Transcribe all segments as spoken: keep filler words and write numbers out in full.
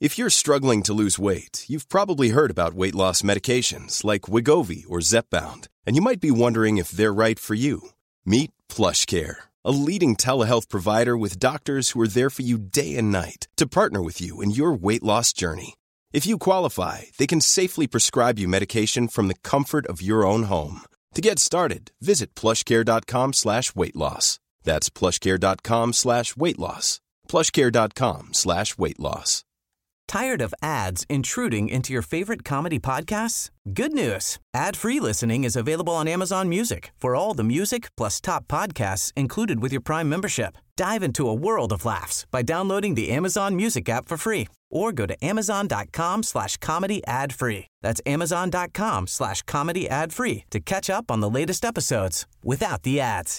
If you're struggling to lose weight, you've probably heard about weight loss medications like Wegovy or Zepbound, and you might be wondering if they're right for you. Meet PlushCare, a leading telehealth provider with doctors who are there for you day and night to partner with you in your weight loss journey. If you qualify, they can safely prescribe you medication from the comfort of your own home. To get started, visit plushcare.com slash weight loss. That's plushcare.com slash weight loss. plushcare.com slash weight loss. Tired of ads intruding into your favorite comedy podcasts? Good news. Ad-free listening is available on Amazon Music for all the music plus top podcasts included with your Prime membership. Dive into a world of laughs by downloading the Amazon Music app for free or go to amazon.com slash comedy ad-free. That's amazon.com slash comedy ad-free to catch up on the latest episodes without the ads.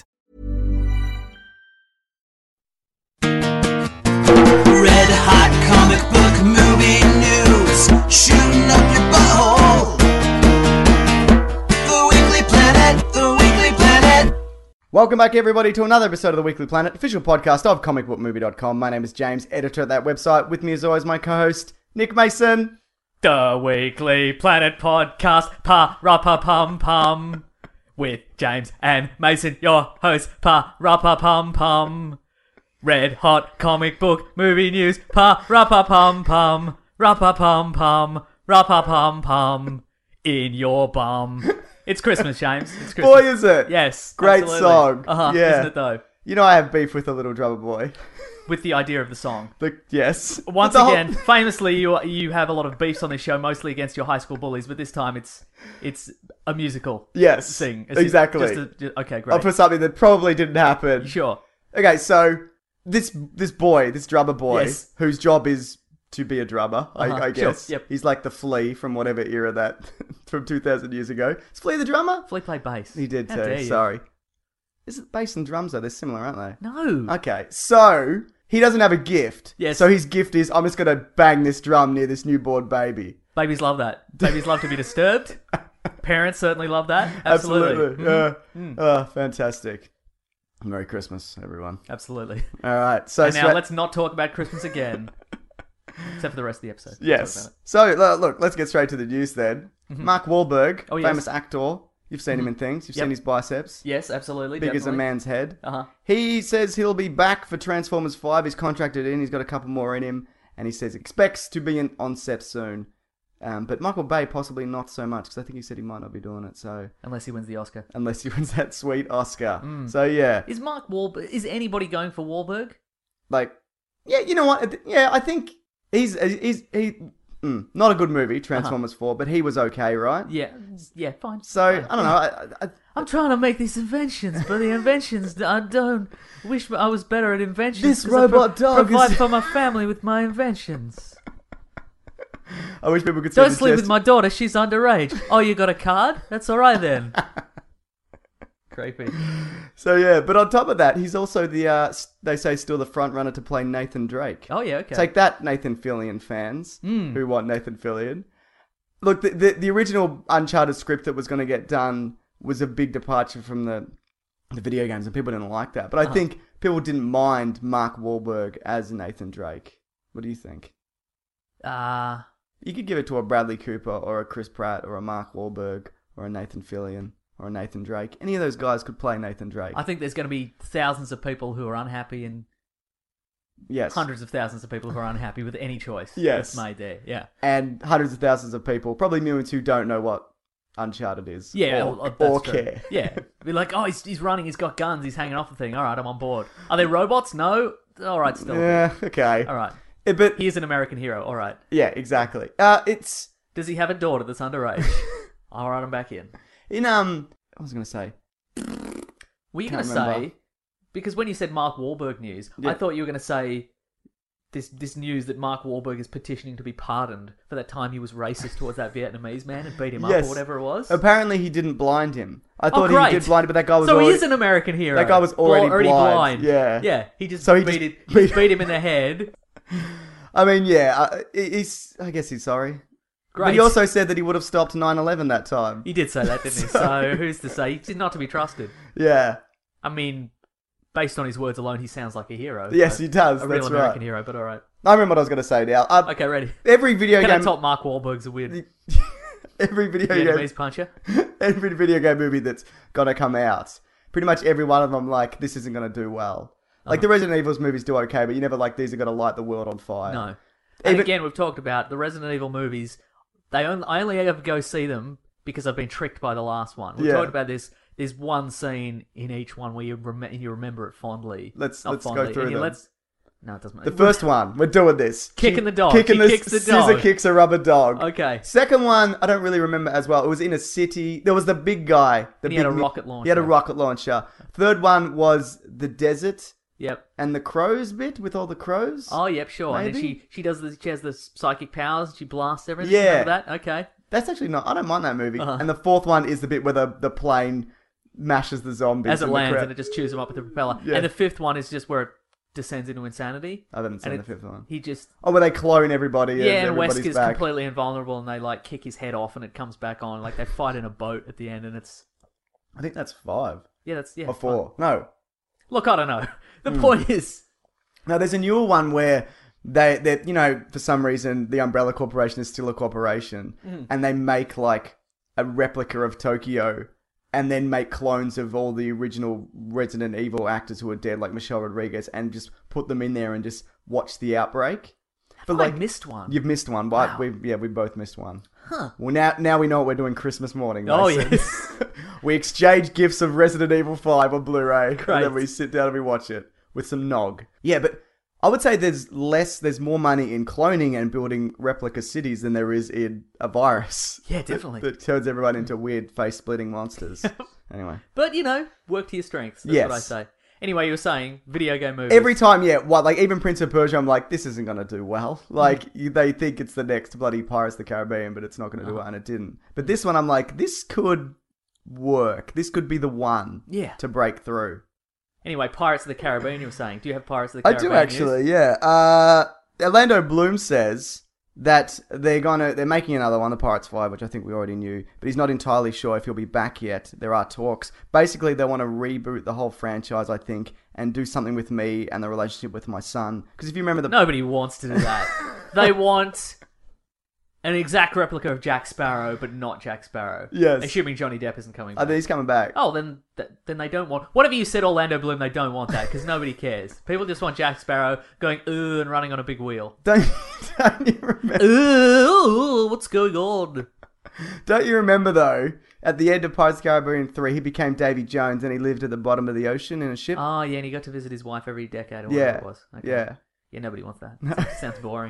Red hot comic book movie news, shooting up your butthole. The Weekly Planet, the Weekly Planet. Welcome back, everybody, to another episode of the Weekly Planet, official podcast of comic book movie dot com. My name is James, editor of that website. With me, as always, my co-host, Nick Mason. The Weekly Planet podcast, pa-ra-pa-pum-pum. With James and Mason, your host, pa-ra-pa-pum-pum. Red hot comic book movie news, pa-ra-pa-pum-pum. Ra-pa-pum-pum, ra-pa-pum-pum. In your bum. It's Christmas, James. It's Christmas. Boy, is it. Yes. Great absolutely. song. Uh-huh, yeah. Isn't it, though? You know I have beef with the Little Drummer Boy. With the idea of the song. The, yes. Once The whole- again, famously, you you have a lot of beefs on this show, mostly against your high school bullies, but this time it's it's a musical Yes. thing. It's exactly. Just a, just, okay, great. For something that probably didn't happen. Sure. Okay, so this this boy, this drummer boy, Yes. whose job is to be a drummer, Uh-huh, I, I sure, guess. yep. He's like the Flea from whatever era that, from two thousand years ago. Is Flea the drummer? Flea played bass. He did How dare too, you. sorry. Is it bass and drums though? They're similar, aren't they? No. Okay, so he doesn't have a gift. Yes. So his gift is, I'm just going to bang this drum near this newborn baby. Babies love that. Babies love to be disturbed. Parents certainly love that. Absolutely. Yeah. Mm. Oh, fantastic. Merry Christmas, everyone. Absolutely. All right. So And now so- let's not talk about Christmas again. Except for the rest of the episode. Yes. So, uh, look, let's get straight to the news then. Mm-hmm. Mark Wahlberg, Oh, yes. famous actor. You've seen him in things. You've Yep. seen his biceps. Yes, absolutely. Big as a definitely. man's head. Uh-huh. He says he'll be back for Transformers five. He's contracted in. He's got a couple more in him. And he says expects to be in, on set soon. Um, but Michael Bay possibly not so much, because I think he said he might not be doing it. So Unless he wins the Oscar. unless he wins that sweet Oscar. Mm. So yeah, Is Mark Wahlberg... Is anybody going for Wahlberg? like, yeah, you know what? Yeah, I think he's he's he. Mm, not a good movie, Transformers Uh-huh. four, but he was okay, right? Yeah. Yeah, fine. So Fine. I don't know. I, I, I'm trying to make these inventions, but the inventions, I don't wish I was better at inventions. This 'cause I robot dog provide is- for my family with my inventions. I wish people could see Don't the sleep gest- with my daughter, she's underage. Oh, you got a card? That's alright then. Creepy. So yeah, but on top of that, he's also the uh, s- they say still the front runner to play Nathan Drake. Oh yeah, okay. Take that, Nathan Fillion fans Mm. who want Nathan Fillion. Look, the, the the original Uncharted script that was going to get done was a big departure from the the video games, and people didn't like that. But I Uh-huh. think people didn't mind Mark Wahlberg as Nathan Drake. What do you think? Uh, You could give it to a Bradley Cooper or a Chris Pratt or a Mark Wahlberg or a Nathan Fillion or a Nathan Drake. Any of those guys could play Nathan Drake. I think there's going to be thousands of people who are unhappy and Yes. hundreds of thousands of people who are unhappy with any choice Yes. that's made there. Yeah. And hundreds of thousands of people, probably millions who don't know what Uncharted is. Yeah, Or, well, that's or true. care. Yeah. Be like, oh, he's, he's running, he's got guns, he's hanging off the thing. All right, I'm on board. Are they robots? No? All right, still. Yeah, okay. All right. Eh, But, He is an American hero. All right. yeah, exactly. Uh, it's, Does he have a daughter that's underage? All right, I'm back in. in, um, I was going to say, Were you Can't going to say, remember. because when you said Mark Wahlberg news, Yeah. I thought you were going to say this this news that Mark Wahlberg is petitioning to be pardoned for that time he was racist towards that Vietnamese man and beat him up Yes. or whatever it was. apparently he didn't blind him. I Oh, thought great. he did blind him, but that guy was so already... he is an American hero. That guy was Bl- already blind. Yeah. Yeah, he just So he beat, just it, he beat- just beat him in the head. I mean, yeah, uh, he- he's, I guess he's sorry. Great. But he also said that he would have stopped nine eleven that time. He did say that, didn't he? So- So who's to say? He's not to be trusted. Yeah. I mean, based on his words alone, he sounds like a hero. Yes, So he does. A real That's American right. hero, but all right. I remember what I was going to say now. Uh, Okay, ready. Every video Can game... I top Mark Wahlberg's a weird every video Vietnamese game... puncher? every video game movie that's going to come out, pretty much every one of them, like, this isn't going to do well. Like, the Resident Evil movies do okay, but you never like, these are going to light the world on fire. No. And Even- again, we've talked about the Resident Evil movies. They only, I only ever go see them because I've been tricked by the last one. We've Yeah. talked about this. There's one scene in each one where you, rem- you remember it fondly. Let's- Not let's go fondly. through and you- them. Let's, no, it doesn't matter. The first one, we're doing this. Kicking the dog. Kicking He the, kicks the scissor dog. kicks a rubber dog. Okay. Second one, I don't really remember as well. It was in a city. There was the big guy. The And he big had a mi- rocket He had a launcher. rocket launcher. Third one was the desert Yep. and the crows bit with all the crows. Oh, yep, sure. And then Maybe? she she does the she has the psychic powers. And she blasts everything. Yeah. Remember that? Okay. That's actually not. I don't mind that movie. Uh-huh. And the fourth one is the bit where the, the plane mashes the zombies. As it in the lands crowd. and it just chews them up with the propeller. Yeah. And the fifth one is just where it descends into insanity. I haven't seen And the it- fifth one. He just Oh, where they clone everybody. yeah, and and everybody's Wesker's back. completely invulnerable, and they like kick his head off, and it comes back on. Like they fight in a boat at the end, and it's I think that's five yeah, that's yeah. or it's fun. four. No, Look, I don't know. The Hmm. point is, no. There's a newer one where they, they, you know, for some reason, the Umbrella Corporation is still a corporation, Mm. and they make like a replica of Tokyo, and then make clones of all the original Resident Evil actors who are dead, like Michelle Rodriguez, and just put them in there and just watch the outbreak. But I like, missed one. you've missed one, but Wow. we yeah we both missed one. Huh. Well, now now we know what we're doing Christmas morning. Oh, Mason. yes. We exchange gifts of Resident Evil five on Blu-ray, Great. and then we sit down and we watch it with some nog. Yeah, but I would say there's less, there's more money in cloning and building replica cities than there is in a virus. Yeah, definitely. That, that turns everyone into weird face-splitting monsters. Anyway. But you know, work to your strengths. That's Yes. what I say. Anyway, you were saying video game movies. Every time, yeah, what, like even Prince of Persia, I'm like, this isn't going to do well. Like, you, they think it's the next bloody Pirates of the Caribbean, but it's not going to do well, and it didn't. But this one, I'm like, this could work. This could be the one Yeah. to break through. Anyway, Pirates of the Caribbean. You were saying, do you have Pirates of the I Caribbean? do actually, yeah. Uh, Orlando Bloom says that they're gonna they're making another one, the Pirates Five, which I think we already knew, but he's not entirely sure if he'll be back yet. There are talks. Basically, they want to reboot the whole franchise, I think, and do something with me and the relationship with my son. Because if you remember the Nobody wants to do that. They want an exact replica of Jack Sparrow, but not Jack Sparrow. Yes. Assuming Johnny Depp isn't coming I back. think he's coming back. Oh, then th- then they don't want... Whatever you said, Orlando Bloom, they don't want that, because nobody cares. People just want Jack Sparrow going, ooh, and running on a big wheel. Don't, don't you remember? Ooh, what's going on? Don't you remember though? At the end of Pirates of the Caribbean three, he became Davy Jones and he lived at the bottom of the ocean in a ship. Oh, yeah, and he got to visit his wife every decade or whatever yeah, it was. Okay. yeah, Yeah, nobody wants that. Sounds- Sounds boring.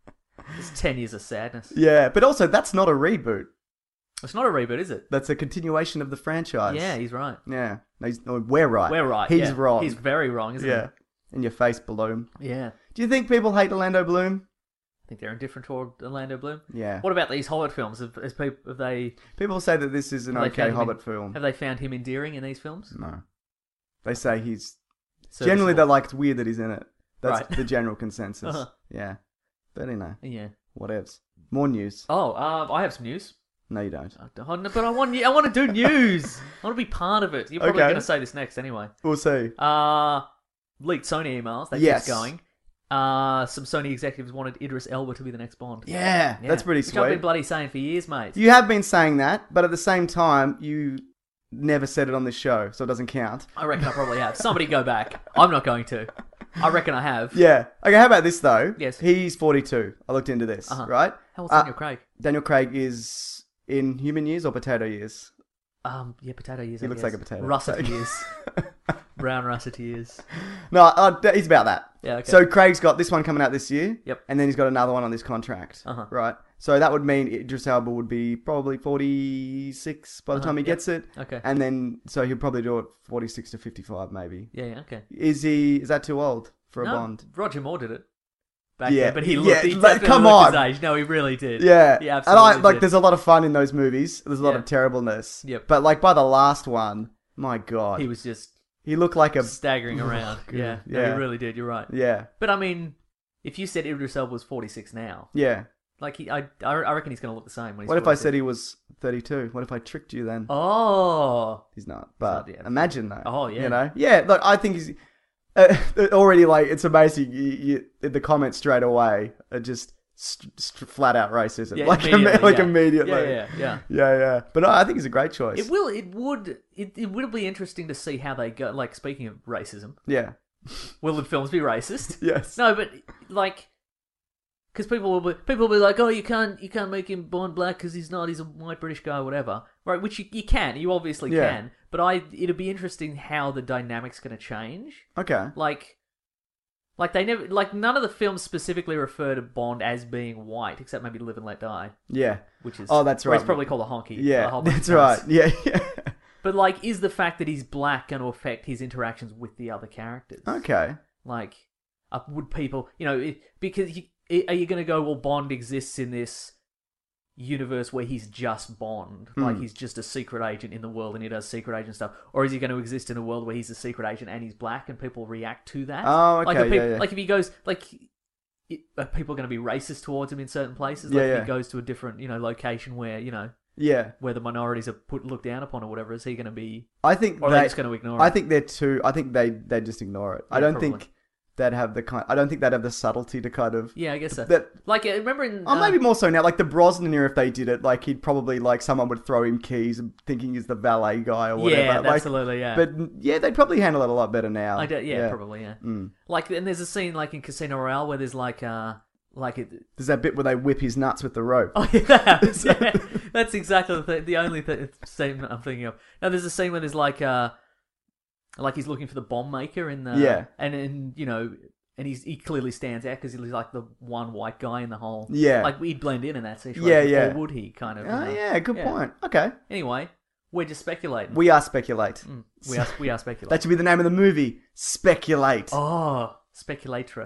It's ten years of sadness. yeah. But also, that's not a reboot. It's not a reboot, is it? That's a continuation of the franchise. Yeah, he's right. Yeah. No, he's, no, we're right. We're right. He's yeah. wrong. He's very wrong, isn't yeah. In your face, Bloom. he? Yeah. Do you think people hate Orlando Bloom? I think they're indifferent toward Orlando Bloom. Yeah. What about these Hobbit films? Have, has peop have they People say that this is an have they okay found him Hobbit en- film. Have they found him endearing in these films? No. They say he's... Serviceable. Generally, they're like, it's weird that he's in it. That's Right. the general consensus. Uh-huh. Yeah. But you know, Yeah. whatevs. More news. Oh, um, I have some news. No, you don't. I don't- But I want I want to do news. I want to be part of it. You're probably Okay. going to say this next anyway. We'll see. Uh, leaked Sony emails. That Yes. keeps going. Uh, some Sony executives wanted Idris Elba to be the next Bond. Yeah, Yeah. that's pretty Which I've been sweet. bloody saying for years, mate. You have been saying that, but at the same time, you never said it on this show, so it doesn't count. I reckon I probably have. Somebody go back. I'm not going to. I reckon I have. Yeah. Okay, how about this, though? Yes. He's forty-two. I looked into this, Uh-huh. right? How old's Uh, Daniel Craig? Daniel Craig is in human years or potato years? Um, yeah, potato years. He I looks guess. like a potato. Russet Craig. years. Brown russet years. No, uh, he's about that. Yeah, okay. So Craig's got this one coming out this year. Yep. And then he's got another one on this contract. Uh-huh. Right. So that would mean Idris Elba would be probably forty-six by the Uh-huh, time he yep. gets it. Okay. And then, so he'll probably do it forty-six to fifty-five maybe. Yeah, yeah, okay. Is he, is that too old for a No, Bond? Roger Moore did it. Back Yeah, then, but he yeah, looked. He like, definitely come looked on. his age. No, he really did. Yeah. He and absolutely I, like, did. there's a lot of fun in those movies. There's a lot Yeah. of terribleness. Yep. But like by the last one, my God. He was just He looked like a, staggering around. Yeah, no, Yeah. he really did. You're right. yeah, But I mean, if you said Idris Elba was forty-six now, yeah. like he, I, I I reckon he's going to look the same when he's What if I forty-six. said he was thirty-two? What if I tricked you then? Oh, He's not. But not, yeah. imagine though. Oh, yeah. You know? Yeah, look, I think he's... Uh, already, like, it's amazing. You, you, the comments straight away are just st- st- flat out racism. Yeah, like, immediately, like yeah. immediately. Yeah, yeah, yeah. Yeah, yeah. But I think it's a great choice. It will. It would. It, it will be interesting to see how they go. Like, speaking of racism, Yeah. will the films be racist? Yes. No, but like, because people will be people will be like, oh, you can't you can't make him born black because he's not. He's a white British guy, or whatever. Right? Which you, you can. You obviously Yeah. can. But I, it'll be interesting how the dynamic's going to change. Okay. Like, like they never, like none of the films specifically refer to Bond as being white, except maybe Live and Let Die, Yeah. which is Oh, that's where right. It's probably called a honky. Yeah, a whole bunch that's of right. times. Yeah, yeah. But like, is the fact that he's black going to affect his interactions with the other characters? Okay. Like, uh, would people, you know, it, because you, it, are you going to go, well, Bond exists in this universe where he's just Bond, Hmm. like he's just a secret agent in the world and he does secret agent stuff, or is he going to exist in a world where he's a secret agent and he's black and people react to that? Oh, okay, Like, are yeah, peop- yeah. like if he goes, like, it, are people going to be racist towards him in certain places? Yeah, Like if yeah. he goes to a different, you know, location where, you know, Yeah. where the minorities are put looked down upon or whatever, is he going to be? I think Or are they, they just going to ignore I it? think they're too. I think they they just ignore it. I Yeah, don't probably. think they'd have the kind. I don't think they'd have the subtlety to kind of. Yeah, I guess so. That. Like, uh, remember in... Oh, uh, maybe more so now. Like the Brosnan era, if they did it, like he'd probably like someone would throw him keys and thinking he's the valet guy or whatever. Yeah, like, absolutely, yeah. But yeah, they'd probably handle it a lot better now. I don't, yeah, probably, yeah. Mm. Like, and there's a scene like in Casino Royale where there's like, uh, like it. There's that bit where they whip his nuts with the rope. Oh yeah, that happens, yeah. That's exactly the thing, the only th- scene that I'm thinking of. Now there's a scene where there's like, uh, like he's looking for the bomb maker in the, Yeah. and and you know, and he's he clearly stands out because he's like the one white guy in the whole. Yeah. Like he'd blend in in that situation. Yeah, yeah. Or would he kind of? you Oh know? yeah, good Yeah. point. Okay, Anyway, we're just speculating. we are speculate. Mm, we are we are speculating. That should be the name of the movie. Speculate. Oh, speculator.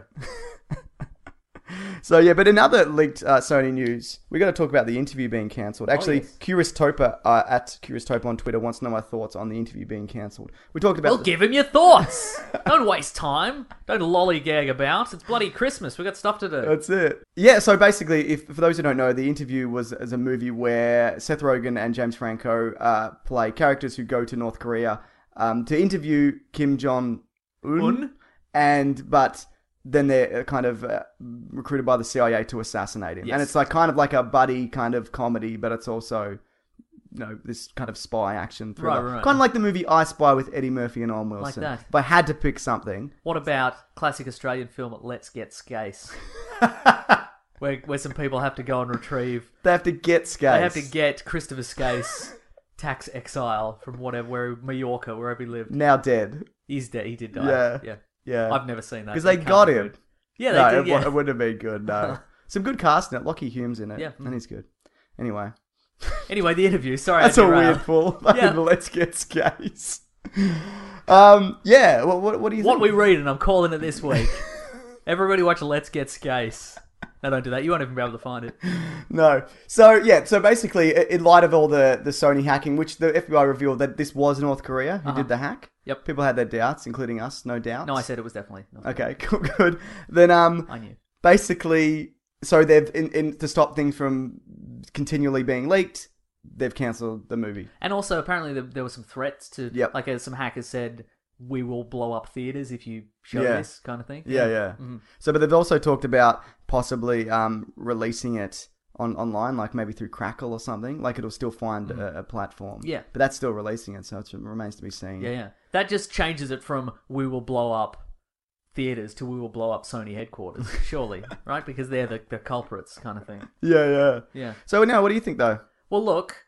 So yeah, but in other leaked uh, Sony news, we got to talk about the interview being cancelled. Actually, yes. Curious Topa uh, at Curious Topa on Twitter wants to know my thoughts on the interview being cancelled. We talked about. Well, the- give him your thoughts. Don't waste time. Don't lollygag about. It's bloody Christmas. We've got stuff to do. That's it. Yeah, so basically, if for those who don't know, the interview was as a movie where Seth Rogen and James Franco uh, play characters who go to North Korea um, to interview Kim Jong Un, Un? and but then they're kind of uh, recruited by the C I A to assassinate him, Yes. and it's like kind of like a buddy kind of comedy, but it's also you know this kind of spy action thriller, Right, right. kind of like the movie I Spy with Eddie Murphy and Owen Wilson. that. If I had to pick something, What about classic Australian film Let's Get Scase? where, where some people have to go and retrieve... they have to get Skase. They have to get Christopher Scase, tax exile from whatever, where Mallorca, wherever he lived. now dead. He's dead. He did die. Yeah. Yeah. Yeah. I've never seen that. Because so they it can't got be him. good. Yeah, they no, did, it, yeah. w- it wouldn't have been good, no. Some good cast in it. Lockie Hume's in it. Yeah. And he's good. Anyway. Anyway, the interview. Sorry, That's I a derailed. weird pull. Yeah. Let's get Skase. Um, yeah, what, what, what do you What think? we read, and I'm calling it this week. Everybody watch Let's Get Scase. No, don't do that. You won't even be able to find it. No. So, yeah, so basically, i- in light of all the, the Sony hacking, which the F B I revealed that this was North Korea who Uh-huh. did the hack. Yep. People had their doubts, including us, no doubt. No, I said it was definitely. Not. Okay, cool, good. Then, um, I knew. basically, so they've, in, in to stop things from continually being leaked, they've cancelled the movie. And also, apparently, there, there were some threats to, Yep. like, uh, some hackers said, we will blow up theaters if you show Yeah. this kind of thing. Yeah, yeah. Mhm. So, but they've also talked about possibly um, releasing it on online, like maybe through Crackle or something. Like it'll still find a, a platform. Yeah. But that's still releasing it, so it remains to be seen. Yeah, yeah. That just changes it from we will blow up theaters to we will blow up Sony headquarters, surely, right? Because they're the, the culprits kind of thing. Yeah, yeah. Yeah. So now, what do you think though? Well, look,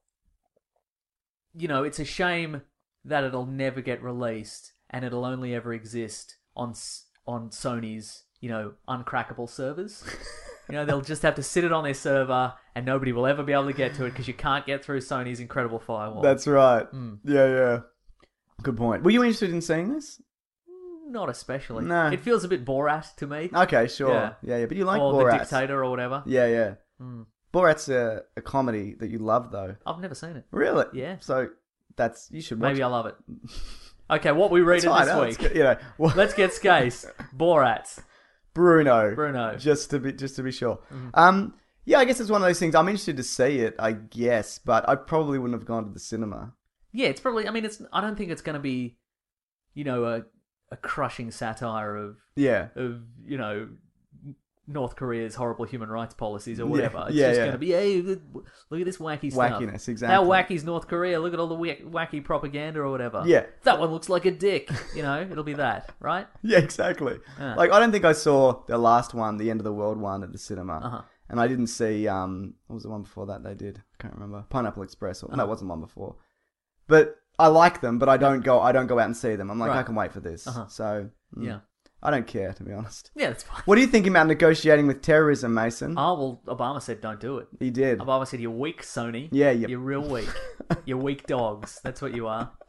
you know, it's a shame that it'll never get released and it'll only ever exist on S- on Sony's, you know, uncrackable servers. You know, they'll just have to sit it on their server and nobody will ever be able to get to it because you can't get through Sony's incredible firewall. That's right. Mm. Yeah, yeah. Good point. Were you interested in seeing this? Not especially. No. It feels a bit Borat to me. Okay, sure. Yeah. Yeah, yeah. But you like or Borat. The Dictator or whatever. Yeah, yeah. Mm. Borat's a, a comedy that you love, though. I've never seen it. Really? Yeah. So that's you should watch. Maybe it. I love it. Okay, what we read It's it fine, this no, week. it's good, you know, well, Let's get Scase. Borat. Bruno. Bruno. Just to be just to be sure. Um, yeah, I guess it's one of those things. I'm interested to see it, I guess, but I probably wouldn't have gone to the cinema. Yeah, it's probably. I mean, it's. I don't think it's going to be, you know, a a crushing satire of Yeah. of you know North Korea's horrible human rights policies or Yeah, whatever. It's yeah, just yeah. going to be, hey, look at this wacky stuff. Wackiness, exactly. How wacky's North Korea? Look at all the wack- wacky propaganda or whatever. Yeah. That one looks like a dick. You know, it'll be that, right? Yeah, exactly. Yeah. Like, I don't think I saw the last one, the End of the World one, at the cinema. Uh-huh. And I didn't see, um, what was the one before that they did? I can't remember. Pineapple Express. Or, Uh-huh. No, it wasn't one before. But I like them, but I don't go I don't go out and see them. I'm like, Right. I can wait for this. Uh-huh. So, mm, Yeah. I don't care, to be honest. Yeah, that's fine. What do you think about negotiating with terrorism, Mason? Oh, well, Obama said don't do it. He did. Obama said, you're weak, Sony. Yeah, yep. You're real weak. You're weak dogs. That's what you are.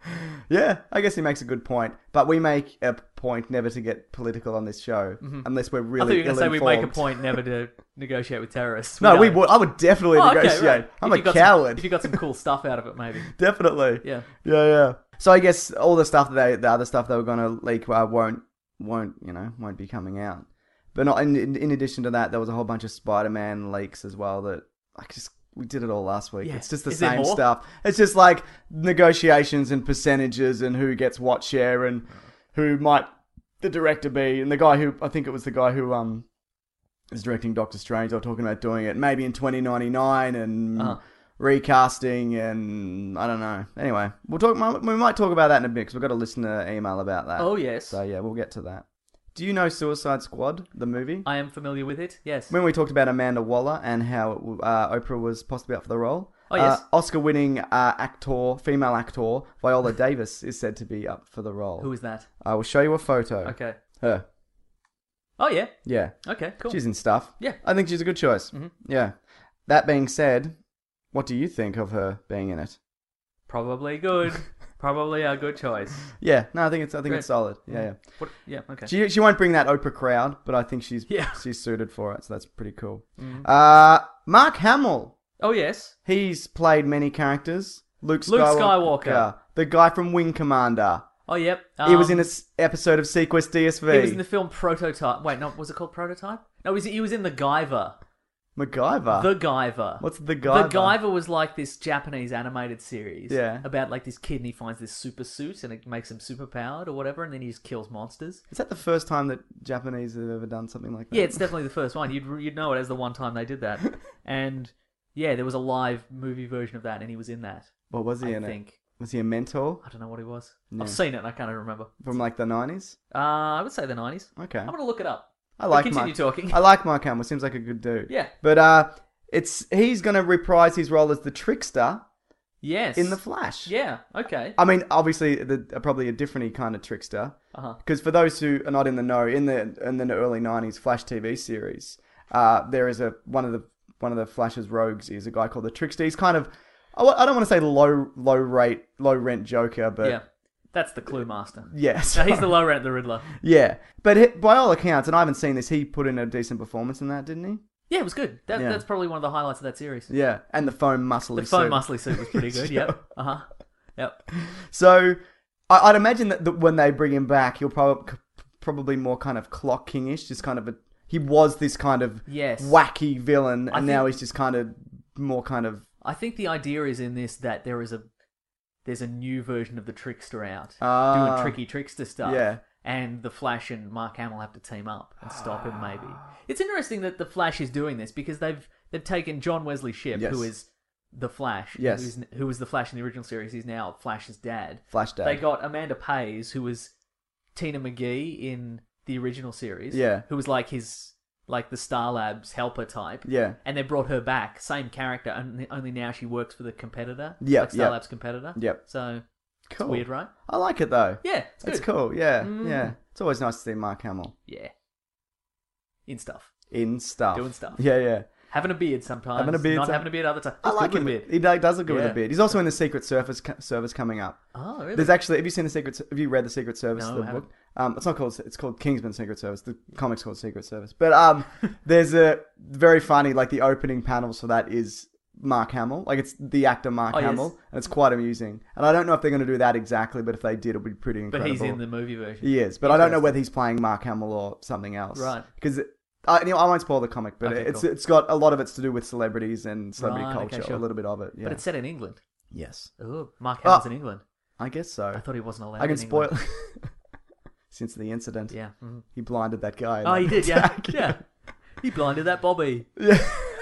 Yeah, I guess he makes a good point. But we make a point never to get political on this show, unless we're I thought really you were going to say we make a ill-informed. point never to negotiate with terrorists. No, we don't. would. I would definitely Oh, okay, negotiate. right. I'm If a you got coward. Some, if you got some cool stuff out of it, maybe. Definitely. Yeah. Yeah, yeah. So I guess all the stuff that they, the other stuff they were going to leak uh, won't, won't, you know, won't be coming out. But not in, in, in addition to that, there was a whole bunch of Spider-Man leaks as well that I just we did it all last week. Yeah. It's just the Is there same more? stuff. It's just like negotiations and percentages and who gets what share and who might the director be, and the guy who I think it was the guy who um is directing Doctor Strange. They were talking about doing it maybe in twenty ninety-nine and. Uh-huh. Recasting and I don't know. Anyway, we'll talk. We might talk about that in a bit because we've got a listener email about that. Oh, yes. So yeah, we'll get to that. Do you know Suicide Squad, the movie? I am familiar with it, yes. When we talked about Amanda Waller and how uh, Oprah was possibly up for the role. Oh, yes. Uh, Oscar-winning uh, actor, female actor Viola Davis is said to be up for the role. Who is that? I will show you a photo. Okay. Her. Oh, yeah. Yeah. Okay, cool. She's in stuff. Yeah. I think she's a good choice. Mhm. Yeah. That being said, what do you think of her being in it? Probably good. Probably a good choice. Yeah, no, I think it's I think Great. it's solid. Yeah, yeah. What? Yeah, okay. She she won't bring that Oprah crowd, but I think she's Yeah. she's suited for it, so that's pretty cool. Mhm. Uh, Mark Hamill, Oh, yes. he's played many characters. Luke Skywalker, Luke Skywalker. the guy from Wing Commander. Oh, yep. he was Um, in an episode of Sequest D S V. He was in the film Prototype. Wait, no, was it called Prototype? No, he was, he was in The Guyver. MacGyver. The Guyver. What's The Guyver? The Guyver was like this Japanese animated series. Yeah. About like this kid and he finds this super suit and it makes him super powered or whatever and then he just kills monsters. Is that the first time that Japanese have ever done something like that? Yeah, it's definitely the first one. You'd you'd know it as the one time they did that. And yeah, there was a live movie version of that and he was in that. What was he I in think. it? Was he a mentor I don't know what he was. Yeah. I've seen it and I can't remember. from like the nineties? Uh, I would say the nineties. Okay. I'm going to look it up. I like continue Mark. talking. I like Mark Hamill. Seems like a good dude. Yeah. But uh, it's he's going to reprise his role as the trickster Yes. in the Flash. Yeah, okay. I mean, obviously, the, probably a different kind of trickster. Uh-huh. Because for those who are not in the know, in the in the early nineties Flash T V series, uh, there is a one of the one of the Flash's rogues is a guy called the Trickster. He's kind of I wa- I don't want to say low low rate low rent Joker, but Yeah. That's the Clue Master. yes, No, he's the low rent the Riddler. yeah. But he, by all accounts, and I haven't seen this, he put in a decent performance in that, didn't he? Yeah, it was good. That, Yeah. That's probably one of the highlights of that series. Yeah, and the foam muscly The foam suit. muscly suit was pretty good. Yep. Uh huh. Yep. So I, I'd imagine that the, when they bring him back, he'll probably probably more kind of Clock King-ish, just kind of a. He was this kind of Yes. wacky villain, and I now think- he's just kind of more kind of. I think the idea is in this that there is a there's a new version of the Trickster out Ah. doing tricky trickster stuff. Yeah. And the Flash and Mark Hamill have to team up and stop him. Maybe it's interesting that the Flash is doing this because they've they've taken John Wesley Shipp, Yes. who is the Flash, Yes. who's, who was the Flash in the original series. He's now Flash's dad. Flash Dad. They got Amanda Pays, who was Tina McGee in the original series. Yeah. Who was like his like the Star Labs helper type. Yeah. And they brought her back, same character, only, only now she works for the competitor. Yep, Like Star yep. Labs competitor. Yep. So Cool. it's weird, right? I like it though. Yeah, it's good. It's cool. Yeah, Mm. yeah. It's always nice to see Mark Hamill Yeah. In stuff. in stuff, Doing stuff. Yeah, yeah. Having a beard sometimes. Having a beard Not some- having a beard other times. I like him. With a beard. He do- does look good with Yeah. a beard. He's also in the Secret Service Service coming up. Oh, really? There's actually, have you seen the Secret? Have you read the Secret Service? No, the I haven't. book? Um, it's not called. It's called Kingsman Secret Service. The comic's called Secret Service. But um, there's a very funny, like the opening panels for that is Mark Hamill. Like it's the actor Mark Oh, yes. Hamill, and it's quite amusing. And I don't know if they're going to do that exactly, but if they did, it would be pretty But incredible. he's in the movie version. He is, but I don't know Interesting. whether he's playing Mark Hamill or something else. Right. Because I, you know, I won't spoil the comic, but Okay, it's cool. it's got a lot of it's to do with celebrities and celebrity Right, okay, culture. sure. A little bit of it. Yeah. But it's set in England. yes. Oh, Mark Hamill's Oh. in England. I guess so. I thought he wasn't allowed I can in spoil. England. since the incident. Yeah. Mhm. He blinded that guy. in Oh, that he did, yeah. attack. Yeah. He blinded that Bobby. Yeah.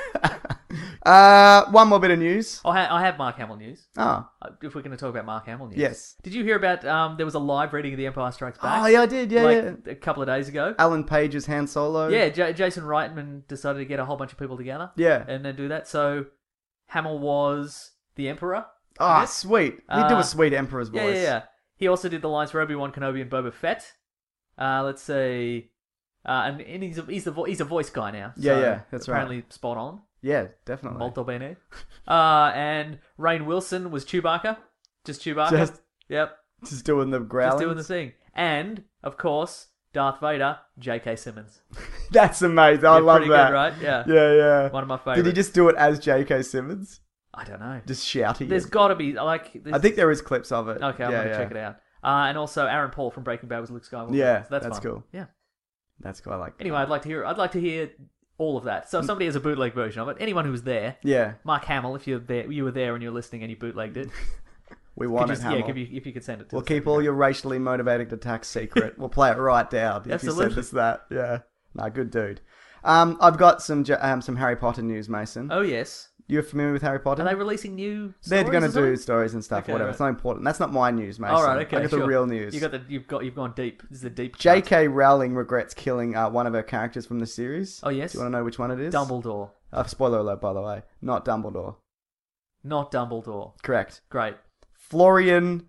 uh, one more bit of news. I, ha- I have Mark Hamill news. Oh. Uh, If we're going to talk about Mark Hamill news. Yes. Did you hear about, um, there was a live reading of The Empire Strikes Back? Oh, yeah, I did. Yeah, like yeah. a couple of days ago. Alan Page's Han Solo. Yeah, J- Jason Reitman decided to get a whole bunch of people together. Yeah. And then do that. So Hamill was the Emperor. I Ah, guess. sweet. He'd do Uh, a sweet Emperor's voice. Yeah, yeah, yeah. He also did the lines for Obi-Wan Kenobi and Boba Fett. Uh, let's see. Uh, and, and he's a, he's a vo- he's a voice guy now. Yeah, so yeah, that's right. apparently spot on. Yeah, definitely. Molto bene. Uh, and Rainn Wilson was Chewbacca. Just Chewbacca. Just- Yep. Just doing the growling. Just doing the thing. And, of course, Darth Vader, J K. Simmons. That's amazing. I Yeah, love pretty that. good, right? Yeah. Yeah, yeah. One of my Did favourites. he just do it as J K. Simmons? I don't know. Just shouting. There's it? got to be, like... I there's- think there is clips of it. Okay, I'm yeah, going to yeah. check it out. Uh, and also, Aaron Paul from Breaking Bad was Luke Skywalker. Yeah, So that's, that's fun. cool. Yeah. That's cool. I like. Anyway, I'd like to hear. I'd like to hear all of that. So if somebody has a bootleg version of it, anyone who was there, Yeah, Mark Hamill, if you're there, you were there and you're listening and you bootlegged it. we want could it. you, yeah, Hamill. if you, if you could send it to We'll us. keep that'd be all great. your racially motivated attacks secret. We'll play it right down if Absolutely. you send us that. Yeah. Nah, good dude. Um, I've got some Ja- um some Harry Potter news, Mason. Oh yes. You're familiar with Harry Potter? Are they releasing new? They're stories going to or do something? stories and stuff, Okay, whatever. right. It's not important. That's not my news, Mason. All right. Okay. I got sure. the real news. You got the. You've got. You've gone deep. This is a deep. J cut. K. Rowling regrets killing uh, one of her characters from the series. Oh yes. Do you want to know which one it is? Dumbledore. Uh, spoiler alert, by the way. Not Dumbledore. Not Dumbledore. Correct. Great. Florian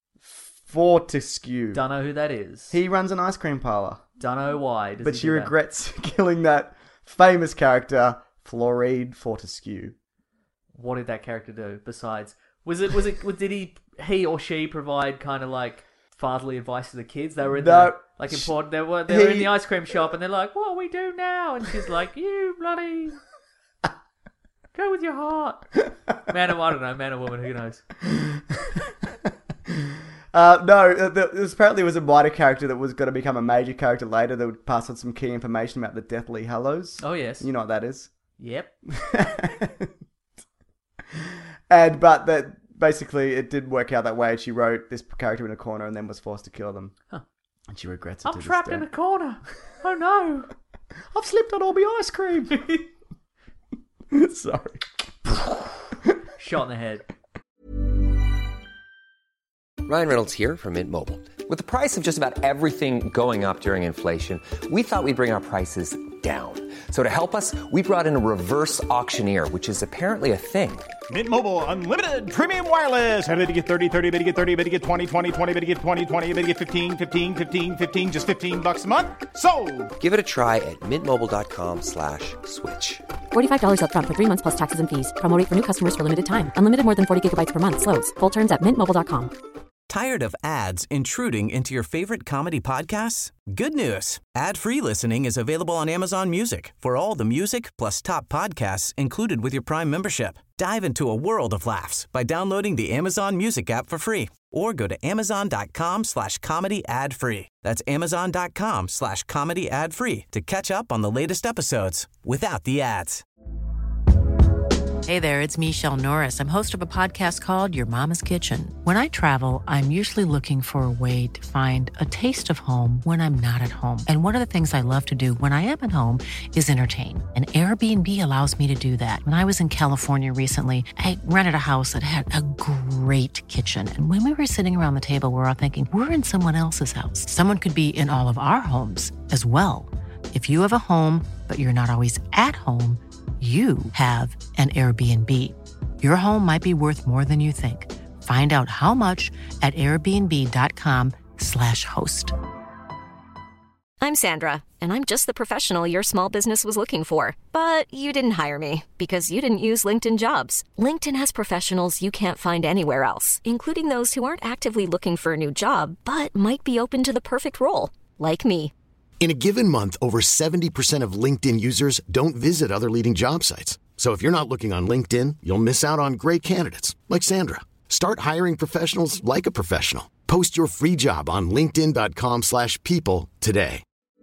Fortescue. Don't know who that is. He runs an ice cream parlor. Don't know why. Does But he she do that? regrets killing that famous character, Floride Fortescue. What did that character do besides? Was it? Was it? Was, did he? He or she provide kind of like fatherly advice to the kids? They were in No. the like important. They were. They were in He- the ice cream shop, and they're like, "What do we do now?" And she's like, "You bloody go with your heart." Man or I don't know. Man or woman? Who knows? Uh, no, uh, the, this apparently was a minor character that was going to become a major character later that would pass on some key information about the Deathly Hallows. Oh yes. You know what that is? Yep. And but that basically it didn't work out that way. And she wrote this character in a corner and then was forced to kill them. Huh. And she regrets it. I'm to this trapped day. in a corner. Oh no. I've slipped on all my ice cream. Sorry. Shot in the head. Ryan Reynolds here from Mint Mobile. With the price of just about everything going up during inflation, we thought we'd bring our prices down. So to help us, we brought in a reverse auctioneer, which is apparently a thing. Mint Mobile Unlimited Premium Wireless. How to get thirty, thirty, how to get thirty, how to get twenty, twenty, twenty, how to get twenty, twenty, how to get fifteen, fifteen, fifteen, fifteen, just fifteen bucks a month? Sold! Give it a try at mintmobile.com slash switch. forty-five dollars up front for three months plus taxes and fees. Promo rate for new customers for limited time. Unlimited more than forty gigabytes per month. Slows full terms at mint mobile dot com. Tired of ads intruding into your favorite comedy podcasts? Good news. Ad-free listening is available on Amazon Music for all the music plus top podcasts included with your Prime membership. Dive into a world of laughs by downloading the Amazon Music app for free or go to amazon.com slash comedy ad free. That's amazon.com slash comedy ad free to catch up on the latest episodes without the ads. Hey there, it's Michelle Norris. I'm host of a podcast called Your Mama's Kitchen. When I travel, I'm usually looking for a way to find a taste of home when I'm not at home. And one of the things I love to do when I am at home is entertain. And Airbnb allows me to do that. When I was in California recently, I rented a house that had a great kitchen. And when we were sitting around the table, we were all thinking, we're in someone else's house. Someone could be in all of our homes as well. If you have a home, but you're not always at home, you have an Airbnb. Your home might be worth more than you think. Find out how much at airbnb.com slash host. I'm Sandra, and I'm just the professional your small business was looking for. But you didn't hire me because you didn't use LinkedIn Jobs. LinkedIn has professionals you can't find anywhere else, including those who aren't actively looking for a new job, but might be open to the perfect role, like me. In a given month, over seventy percent of LinkedIn users don't visit other leading job sites. So if you're not looking on LinkedIn, you'll miss out on great candidates like Sandra. Start hiring professionals like a professional. Post your free job on linkedin.com slash people today.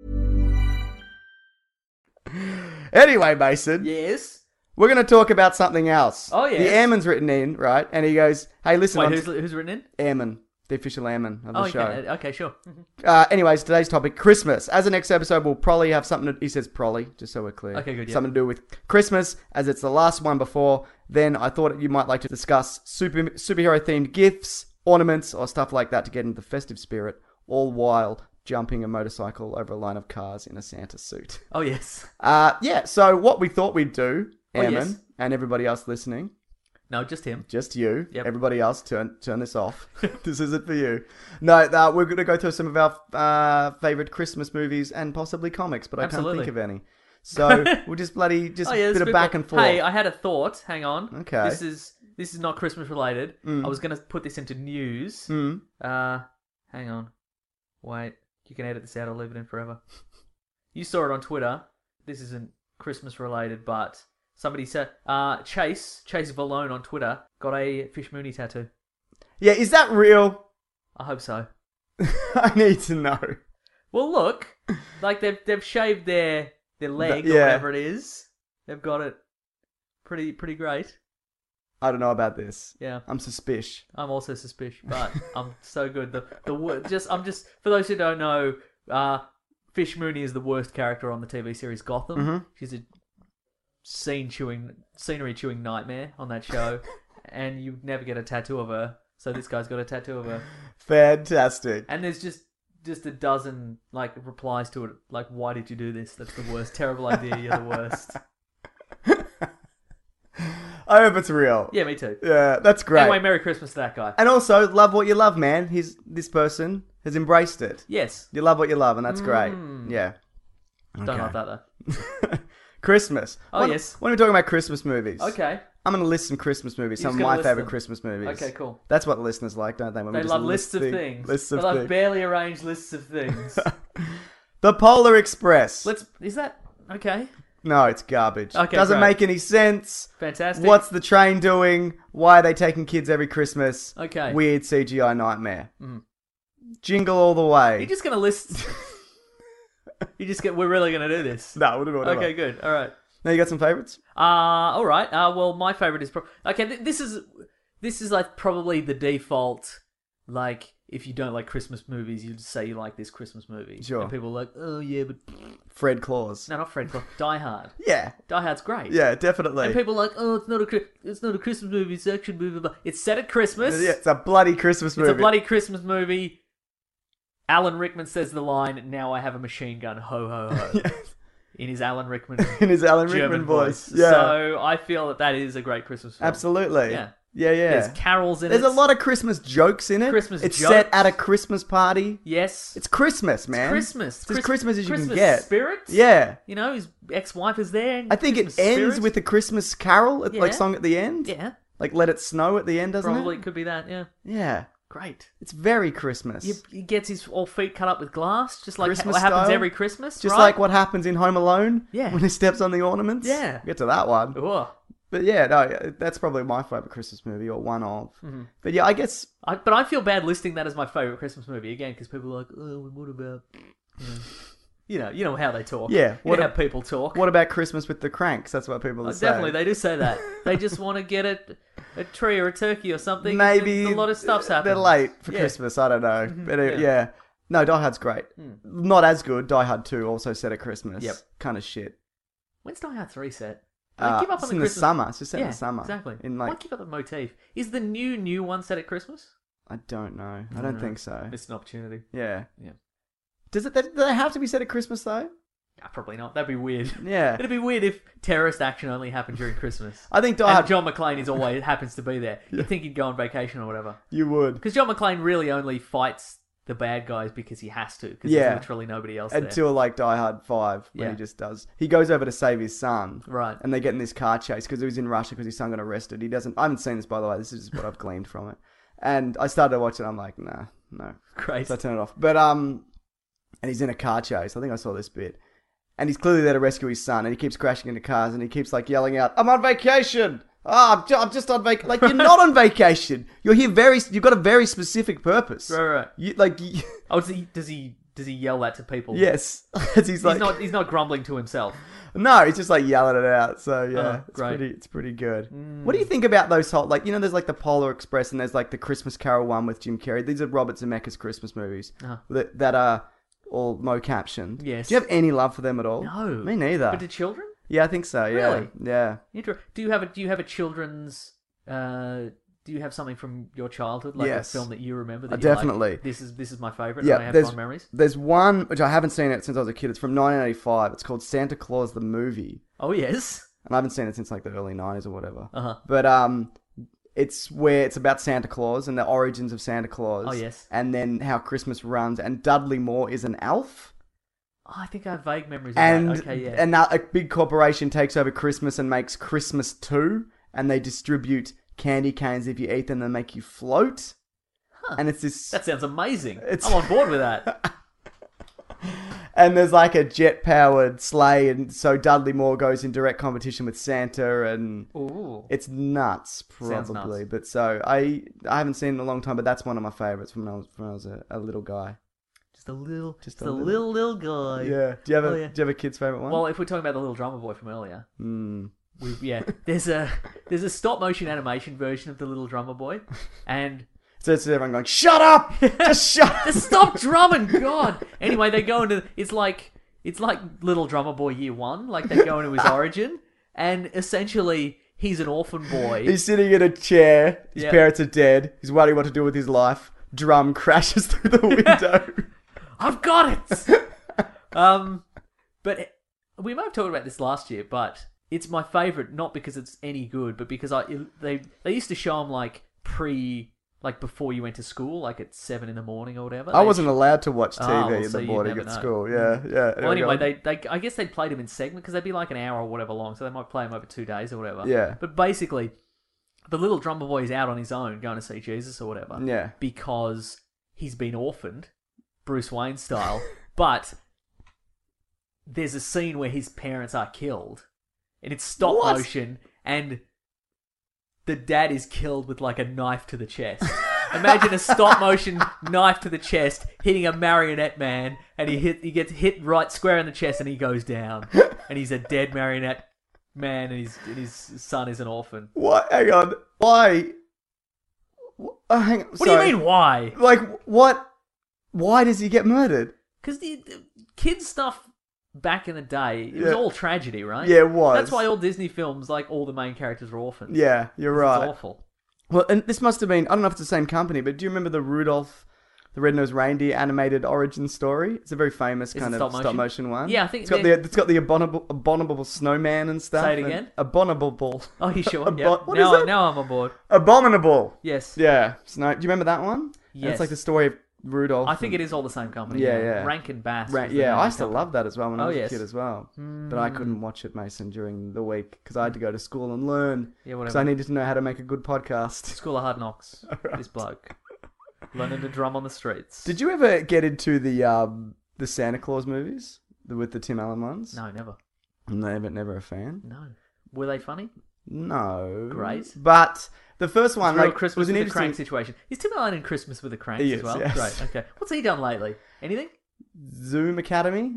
Anyway, Mason, Yes. we're going to talk about something else. Oh, yes. The airman's written in, right? And he goes, hey, listen. Wait, I'm who's, who's written in? Airman. The official airman of the Oh, show. okay, okay, sure. Uh, anyways, today's topic, Christmas. As the next episode, we'll probably have something to... He says probably, just so we're clear. Okay, good, yeah. Something to do with Christmas, as it's the last one before. Then I thought you might like to discuss super superhero-themed gifts, ornaments, or stuff like that to get into the festive spirit, all while jumping a motorcycle over a line of cars in a Santa suit. Oh, yes. Uh, yeah, so what we thought we'd do, Oh, Airman, yes. and everybody else listening... No, just him. Just you. Yep. Everybody else, turn turn this off. This isn't for you. No, uh, we're going to go through some of our uh, favourite Christmas movies and possibly comics, but I Absolutely. can't think of any. So we'll just bloody, just Oh, a yeah, bit it's of good back for- and forth. Hey, I had a thought. Hang on. Okay. This is this is not Christmas related. Mm. I was going to put this into news. Mm. Uh, hang on. Wait. You can edit this out or leave it in forever. You saw it on Twitter. This isn't Christmas related, but somebody said uh, Chase Chase Valone on Twitter got a Fish Mooney tattoo. Yeah, is that real? I hope so. I need to know. Well, look, like they've they've shaved their their leg yeah. or whatever it is. They've got it pretty pretty great. I don't know about this. Yeah, I'm suspicious. I'm also suspicious, but I'm so good. The the wo- just I'm just for those who don't know, uh, Fish Mooney is the worst character on the T V series Gotham. Mm-hmm. She's a scene chewing, scenery chewing nightmare on that show, and you never get a tattoo of her. So this guy's got a tattoo of her, Fantastic. and there's just just a dozen like replies to it, like, "Why did you do this? That's the worst. Terrible idea. You're the worst." I hope it's real. Yeah, me too. Yeah, that's great. Anyway, Merry Christmas to that guy. And also, love what you love, man. He's this person has embraced it. Yes. You love what you love, and that's great. Mm. Yeah. Don't Okay. like that though. Christmas. Oh, when, yes. When we're talking about Christmas movies. Okay. I'm going to list some Christmas movies. You're Some of just gonna my list favourite them. Christmas movies. Okay, cool. That's what the listeners like, don't they? When we They just love list lists of thing- things. Lists They of love things. barely arranged lists of things. The Polar Express. Let's. Is that okay? No, it's garbage. Okay, Doesn't great. make any sense. Fantastic. What's the train doing? Why are they taking kids every Christmas? Okay. Weird C G I nightmare. Mm. Jingle all the way. You're just gonna list. You just get. We're really gonna do this. No, we'll do whatever. Okay, good. All right. Now you got some favourites? Uh, all right. Uh, well, my favorite is pro- okay. Th- this is this is like probably the default. Like, if you don't like Christmas movies, you just say you like this Christmas movie. Sure. And people are like, oh yeah, but Fred Claus. no, not Fred. Claus. Die Hard. Yeah. Die Hard's great. Yeah, definitely. And people are like, oh, it's not a Chri- it's not a Christmas movie. It's an action movie. But it's set at Christmas. Yeah, it's a bloody Christmas movie. It's a bloody Christmas movie. Alan Rickman says the line, "Now I have a machine gun." Ho ho ho. Yes. In his Alan Rickman In his Alan German Rickman voice. voice. Yeah. So I feel that that is a great Christmas film. Absolutely. Yeah. Yeah, yeah. There's carols in There's it. a lot of Christmas jokes in it. Christmas It's jokes. set at a Christmas party. Yes. It's Christmas, man. Christmas. It's as Chris- Christmas as you Christmas can get. spirit. Yeah. You know, his ex-wife is there. I think Christmas it ends spirit. with a Christmas carol, at, like Yeah. song at the end. Yeah. Like Let It Snow at the end, doesn't Probably it? could be that, yeah. Yeah. Great. It's very Christmas. He, he gets his all feet cut up with glass, just like Christmas what happens style. every Christmas, Just right? like what happens in Home Alone. Yeah. When he steps on the ornaments. Yeah. We'll get to that one. Ugh. But yeah, no, that's probably my favourite Christmas movie, or one of. Mm-hmm. But yeah, I guess... I, but I feel bad listing that as my favourite Christmas movie, again, because people are like, oh, what about... You know, you know, you know how they talk. Yeah, You what know a- how people talk. What about Christmas with the Cranks? That's what people Oh, are saying. definitely, they do say that. They just want to get a, a tree or a turkey or something. Maybe... A lot of stuff's happening. They're late for Yeah. Christmas, I don't know. But uh, Yeah. yeah. No, Die Hard's great. Not as good. Die Hard two also set at Christmas. Yep. Kind of shit. When's Die Hard three set? They Uh, give up it's on the in Christmas... the summer. It's just set yeah, in the summer. exactly. In Why like... give up the motif? Is the new, new one set at Christmas? I don't know. I don't think so. It's an opportunity. Yeah. Yeah. Does it? Do they have to be set at Christmas though? Ah, probably not. That'd be weird. Yeah. It'd be weird if terrorist action only happened during Christmas. I think Die and Hard... John McClane is always happens to be there. You'd think he'd go on vacation or whatever. You would. Because John McClane really only fights the bad guys because he has to. Because Yeah. there's literally nobody else there. Until like Die Hard five, when Yeah. he just does. He goes over to save his son. Right. And they get in this car chase because he was in Russia because his son got arrested. He doesn't... I haven't seen this, by the way. This is just what I've gleaned from it. And I started to watch it. I'm like, nah, no. Great. So I turn it off. But, um... And he's in a car chase. I think I saw this bit. And he's clearly there to rescue his son. And he keeps crashing into cars. And he keeps, like, yelling out, I'm on vacation! Ah, I'm, ju- I'm just on vacation. Like, you're not on vacation. You're here very... You've got a very specific purpose. Right, right. You, like... You, Oh, does he, does he does he yell that to people? yes. As he's like... He's not he's not grumbling to himself. No, he's just like yelling it out. So yeah, Oh, it's great. pretty, it's pretty good. Mm. What do you think about those whole, like, you know, there's like the Polar Express and there's like the Christmas Carol one with Jim Carrey. These are Robert Zemeckis Christmas movies Uh-huh. that, that are all mo captioned. Yes. Do you have any love for them at all? No. Me neither. But to children? Yeah, I think so. Yeah. Really? Yeah. Inter- Do you have a Do you have a children's? Uh, do you have something from your childhood, like Yes. a film that you remember? That Uh, you're definitely. Like, this is this is my favorite. Yeah, and I have there's, fond memories. there's one, which I haven't seen it since I was a kid. It's from nineteen eighty-five. It's called Santa Claus the Movie. Oh yes. And I haven't seen it since like the early nineties or whatever. Uh-huh. But um, it's where it's about Santa Claus and the origins of Santa Claus. Oh, yes. And then how Christmas runs. And Dudley Moore is an elf. Oh, I think I have vague memories of And that. Okay, yeah. and now a big corporation takes over Christmas and makes Christmas two. And they distribute candy canes. If you eat them, they make you float. Huh. And it's this... That sounds amazing. It's- I'm on board with that. And there's like a jet-powered sleigh, and so Dudley Moore goes in direct competition with Santa, and Ooh. it's nuts, Sounds probably. nuts. But so I, I haven't seen it in a long time, but that's one of my favorites from when I was when I was a, a little guy. Just a little, Just just a a little, little guy. Yeah. Do you have a Oh, yeah. Do you have a kid's favorite one? Well, if we're talking about the little drummer boy from earlier, Mm. we yeah, there's a there's a stop motion animation version of the little drummer boy, and So it's everyone going, "Shut up! Just shut up!" just stop drumming, God. Anyway, they go into it's like it's like Little Drummer Boy Year One, like they go into his origin, and essentially he's an orphan boy. He's sitting in a chair. His Yeah. parents are dead. He's wondering what to do with his life. Drum crashes through the window. I've got it. um, but we might have talked about this last year, but it's my favorite not because it's any good, but because I they they used to show them like pre. Like before you went to school, like at seven in the morning or whatever. I They'd wasn't sh- allowed to watch T V Oh, well, in so the you'd morning never at know. school. Yeah, yeah. Well, anyway, they, they I guess they played them in segment because they'd be like an hour or whatever long, so they might play them over two days or whatever. Yeah. But basically, the little drummer boy is out on his own going to see Jesus or whatever. Yeah. Because he's been orphaned, Bruce Wayne style. But there's a scene where his parents are killed, and it's stop What? motion, and the dad is killed with like a knife to the chest. Imagine a stop motion knife to the chest hitting a marionette man, and he hit he gets hit right square in the chest, and he goes down, and he's a dead marionette man, and his and his son is an orphan. What? Hang on. Why? Uh, hang on. What do you mean? Why? Like, what? Why does he get murdered? Because the, the kids stuff back in the day, it was Yeah. all tragedy, right? Yeah, it was. That's why all Disney films, like all the main characters, were orphans. Yeah, you're 'Cause right. It's awful. Well, and this must have been, I don't know if it's the same company, but do you remember the Rudolph the Red-Nosed Reindeer animated origin story? It's a very famous Is kind it of stop stop motion? motion one. Yeah, I think it's got the they're- it's got the abominable, abominable snowman and stuff. Say it and- again? Abominable. Oh, you sure? Abo- yeah. what now, is it? now I'm on board. Abominable. Yes. Yeah. Snow. Do you remember that one? And Yes. it's like the story of Rudolph. I think and- it is all the same company. Yeah, yeah. Rankin Bass. Ra- was the yeah, name I of used the to company. love that as well when I Oh, was yes. a kid as well. But I couldn't watch it, Mason, during the week because I had to go to school and learn. Yeah, Because whatever. I needed to know how to make a good podcast. School of Hard Knocks. This bloke. Learning to drum on the streets. Did you ever get into the um, the Santa Claus movies the, with the Tim Allen ones? No, never. Never, never a fan. No. Were they funny? No. Great. But the first one, Real like, Christmas was an with a interesting. crank situation. Is Tim Allen in Christmas with a crank He as is, well? yes. Great. Okay. What's he done lately? Anything? Zoom Academy.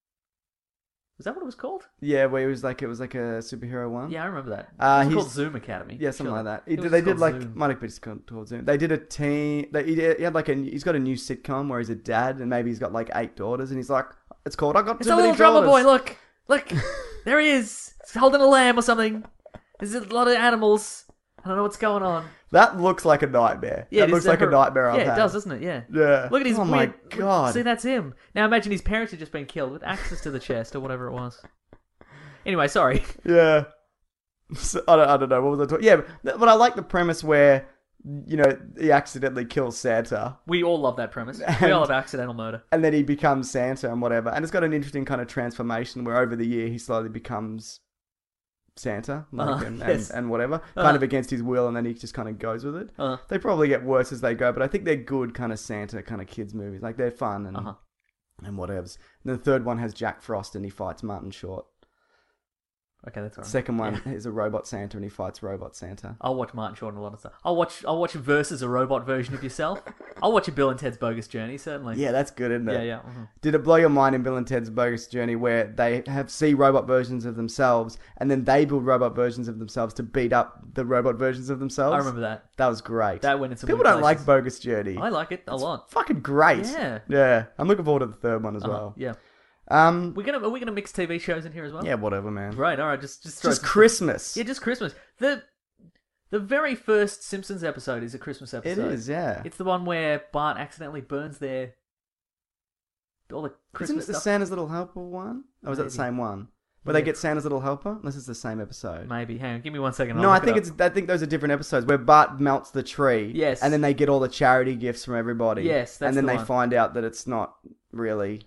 Was that what it was called? Yeah, where it was like it was like a superhero one. Yeah, I remember that. Uh, it was he's- called Zoom Academy. Yeah, something Surely. like that. It He- was they just did called like Zoom. might have been just called called Zoom. They did a team. They, he, did- he had like a he's got a new sitcom where he's a dad and maybe he's got like eight daughters and he's like it's called I got It's too a many little drummer boy. daughters. Look, look, there he is. He's holding a lamb or something. There's a lot of animals. I don't know what's going on. That looks like a nightmare. Yeah, that it looks is like a hor- nightmare I've Yeah, it had. does, doesn't it? Yeah. Yeah. Look at his Oh my weird. God. See, that's him. Now imagine his parents had just been killed with axes to the chest or whatever it was. Anyway, sorry. Yeah. So, I, don't, I don't know. What was I talking? Yeah, but, but I like the premise where, you know, he accidentally kills Santa. We all love that premise. We all love accidental murder. And then he becomes Santa and whatever. And it's got an interesting kind of transformation where over the year he slowly becomes Santa like, Uh-huh, and, yes. and, and whatever. Uh-huh. Kind of against his will and then he just kind of goes with it. Uh-huh. They probably get worse as they go, but I think they're good kind of Santa kind of kids movies. Like they're fun and, Uh-huh. and whatevs. And the third one has Jack Frost and he fights Martin Short. Okay, that's all right. Second one Yeah. is a robot Santa and he fights robot Santa. I'll watch Martin Short and a lot of stuff. I'll watch I'll watch Versus, a robot version of yourself. I'll watch a Bill and Ted's Bogus Journey, certainly. Yeah, that's good, isn't it? Yeah, yeah. mhm. Did it blow your mind in Bill and Ted's Bogus Journey where they have see robot versions of themselves and then they build robot versions of themselves to beat up the robot versions of themselves? I remember that. That was great. That went into People weird don't like places. Bogus Journey. I like it a lot. Fucking great. Yeah. Yeah. I'm looking forward to the third one as Uh-huh, well. Yeah. Um. We're gonna are we gonna mix T V shows in here as well? Yeah, whatever, man. Right. All right. Just just It's throw just some- Christmas. Yeah, just Christmas. The the very first Simpsons episode is a Christmas It episode. is, yeah. It's the one where Bart accidentally burns their all the Isn't Christmas it the stuff. Santa's Little Helper one? Or was that the Maybe. same one? Where Yeah. they get Santa's Little Helper? Unless it's the same episode. Maybe. Hang on. Give me one second. I'll No, I look it think up. it's. I think those are different episodes where Bart melts the tree. Yes. And then they get all the charity gifts from everybody. Yes, that's And then the they one. find out that it's not really.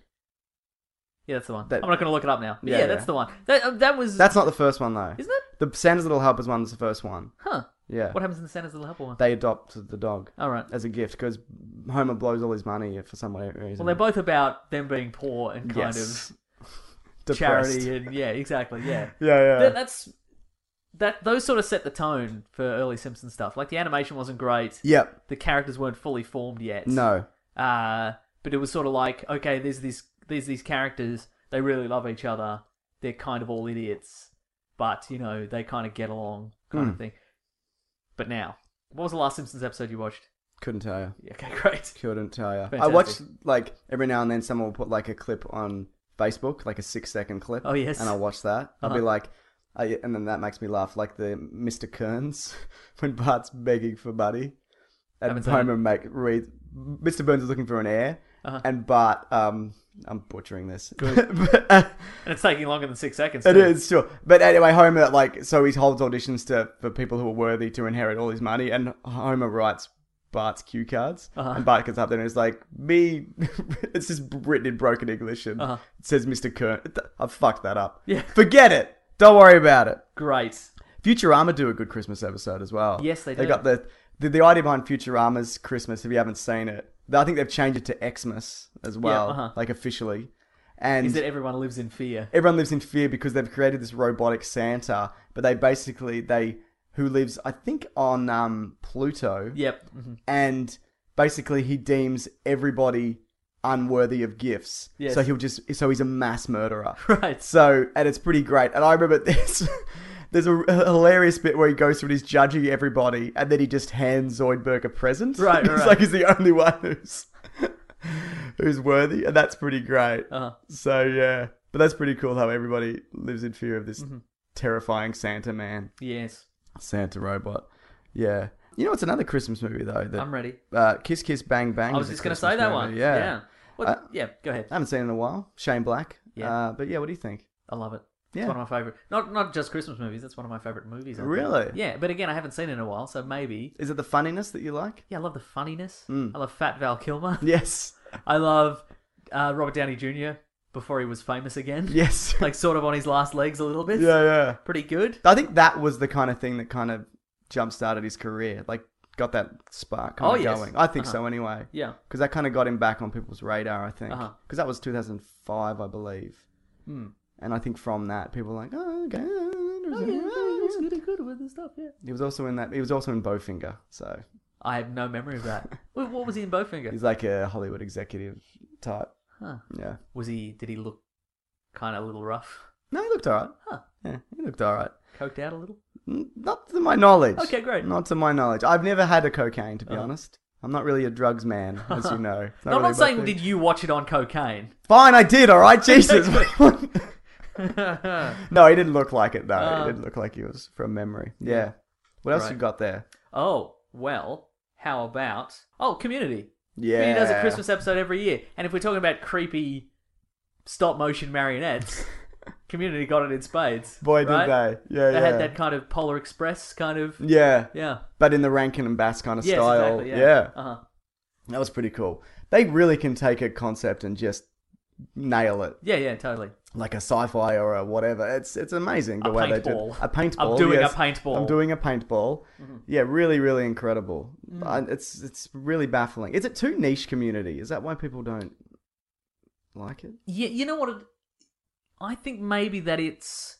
Yeah, that's the one. That- I'm not going to look it up now. But Yeah, yeah, yeah. that's the one. That uh, that was. That's not the first one though. Isn't it? The Santa's Little Helpers one is the first one. Huh. Yeah. What happens in the Santa's Little Helper one? They adopt the dog. All right. As a gift because Homer blows all his money for some reason. Well, they're both about them being poor and kind Yes. of Depressed. charity and yeah, exactly, yeah. Yeah, yeah. That, that's that. Those sort of set the tone for early Simpsons stuff. Like the animation wasn't great. Yep. The characters weren't fully formed yet. No. Uh, but it was sort of like, okay, there's these there's these characters. They really love each other. They're kind of all idiots, but you know they kind of get along, kind of Hmm. thing. But now, what was the last Simpsons episode you watched? Couldn't tell you. Okay, great. Couldn't tell you. I Fantastic. watch like every now and then someone will put like a clip on Facebook, like a six second clip. Oh, yes. And I'll watch that. I'll be Uh-huh. like, I, and then that makes me laugh, like the Mister Kearns when Bart's begging for money, and Haven't seen Homer it. make read. Mister Burns is looking for an heir, Uh-huh. and Bart. Um, I'm butchering this. Good. But, uh, And it's taking longer than six seconds. It too. is, sure. But anyway, Homer, like, so he holds auditions to for people who are worthy to inherit all his money, and Homer writes Bart's cue cards, Uh-huh. and Bart gets up there and is like, me, it's just written in broken English, and Uh-huh. it says Mister Kern. I've fucked that up. Yeah. Forget it. Don't worry about it. Great. Futurama do a good Christmas episode as well. Yes, they They do. got the, the, the idea behind Futurama's Christmas, if you haven't seen it, I think they've changed it to Xmas as well, uh-huh. like officially. And Is that everyone lives in fear? everyone lives in fear because they've created this robotic Santa, but they basically they who lives I think on um, Pluto. Yep. Mhm. And basically he deems everybody unworthy of gifts. Yes. So he'll just so he's a mass murderer. Right. So and it's pretty great. And I remember this. There's a, a hilarious bit where he goes through and he's judging everybody, and then he just hands Zoidberg a present. Right, It's right. like he's the only one who's who's worthy, and that's pretty great. Uh-huh. So yeah, but that's pretty cool how everybody lives in fear of this Mm-hmm. terrifying Santa man, Yes. Santa robot. Yeah, you know what's another Christmas movie though? That, I'm ready. Uh, Kiss Kiss Bang Bang. I was is a just going to Christmas say that movie. one. Yeah, Yeah. What, Uh, yeah, go ahead. I haven't seen it in a while. Shane Black. Yeah. Uh, but yeah, what do you think? I love it. Yeah. It's one of my favorite. Not not just Christmas movies. That's one of my favorite movies. I think. Really? Yeah, but again, I haven't seen it in a while, so maybe. Is it the funniness that you like? Yeah, I love the funniness. Mm. I love Fat Val Kilmer. Yes. I love uh, Robert Downey Junior before he was famous again. Yes. Like sort of on his last legs a little bit. Yeah, yeah. Pretty good. I think that was the kind of thing that kind of jump started his career. Like, got that spark kind Oh, of yes. going. I think Uh-huh. so anyway. Yeah. Because that kind of got him back on people's radar, I think. Because Uh-huh. that was two thousand five, I believe. Hmm. And I think from that, people were like, oh, okay. Oh, yeah, he's good, good with the stuff, yeah. He was also in that. He was also in Bowfinger. So I have no memory of that. Wait, what was he in Bowfinger? he's like a Hollywood executive type. Huh. Yeah. Was he, did he look kind of a little rough? No, he looked alright. Huh. Yeah, he looked alright. Coked out a little? N- Not to my knowledge. Okay, great. Not to my knowledge. I've never had a cocaine, to be Oh. honest. I'm not really a drugs man, as you know. It's No, really I'm not my saying thing. did you watch it on cocaine. Fine, I did, alright? Jesus. No, he didn't look like it, though. Um, he didn't look like he was from memory. Yeah. What else Right. you got there? Oh, well, how about... Oh, Community. Yeah. Community does a Christmas episode every year. And if we're talking about creepy stop-motion marionettes, Community got it in spades. Boy, did right? they. Yeah, They yeah. had that kind of Polar Express kind of... Yeah. Yeah. But in the Rankin and Bass kind of Yes, style. exactly, yeah. yeah. Uh-huh. That was pretty cool. They really can take a concept and just nail it. Yeah, yeah, totally. Like a sci-fi or a whatever. It's it's amazing the A way they do paintball. it. A paintball. I'm doing a yes. paintball. I'm doing a paintball. Mhm. Yeah, really, really incredible. Mm. I, it's it's really baffling. Is it too niche Community? Is that why people don't like it? Yeah, you know what? It, I think maybe that it's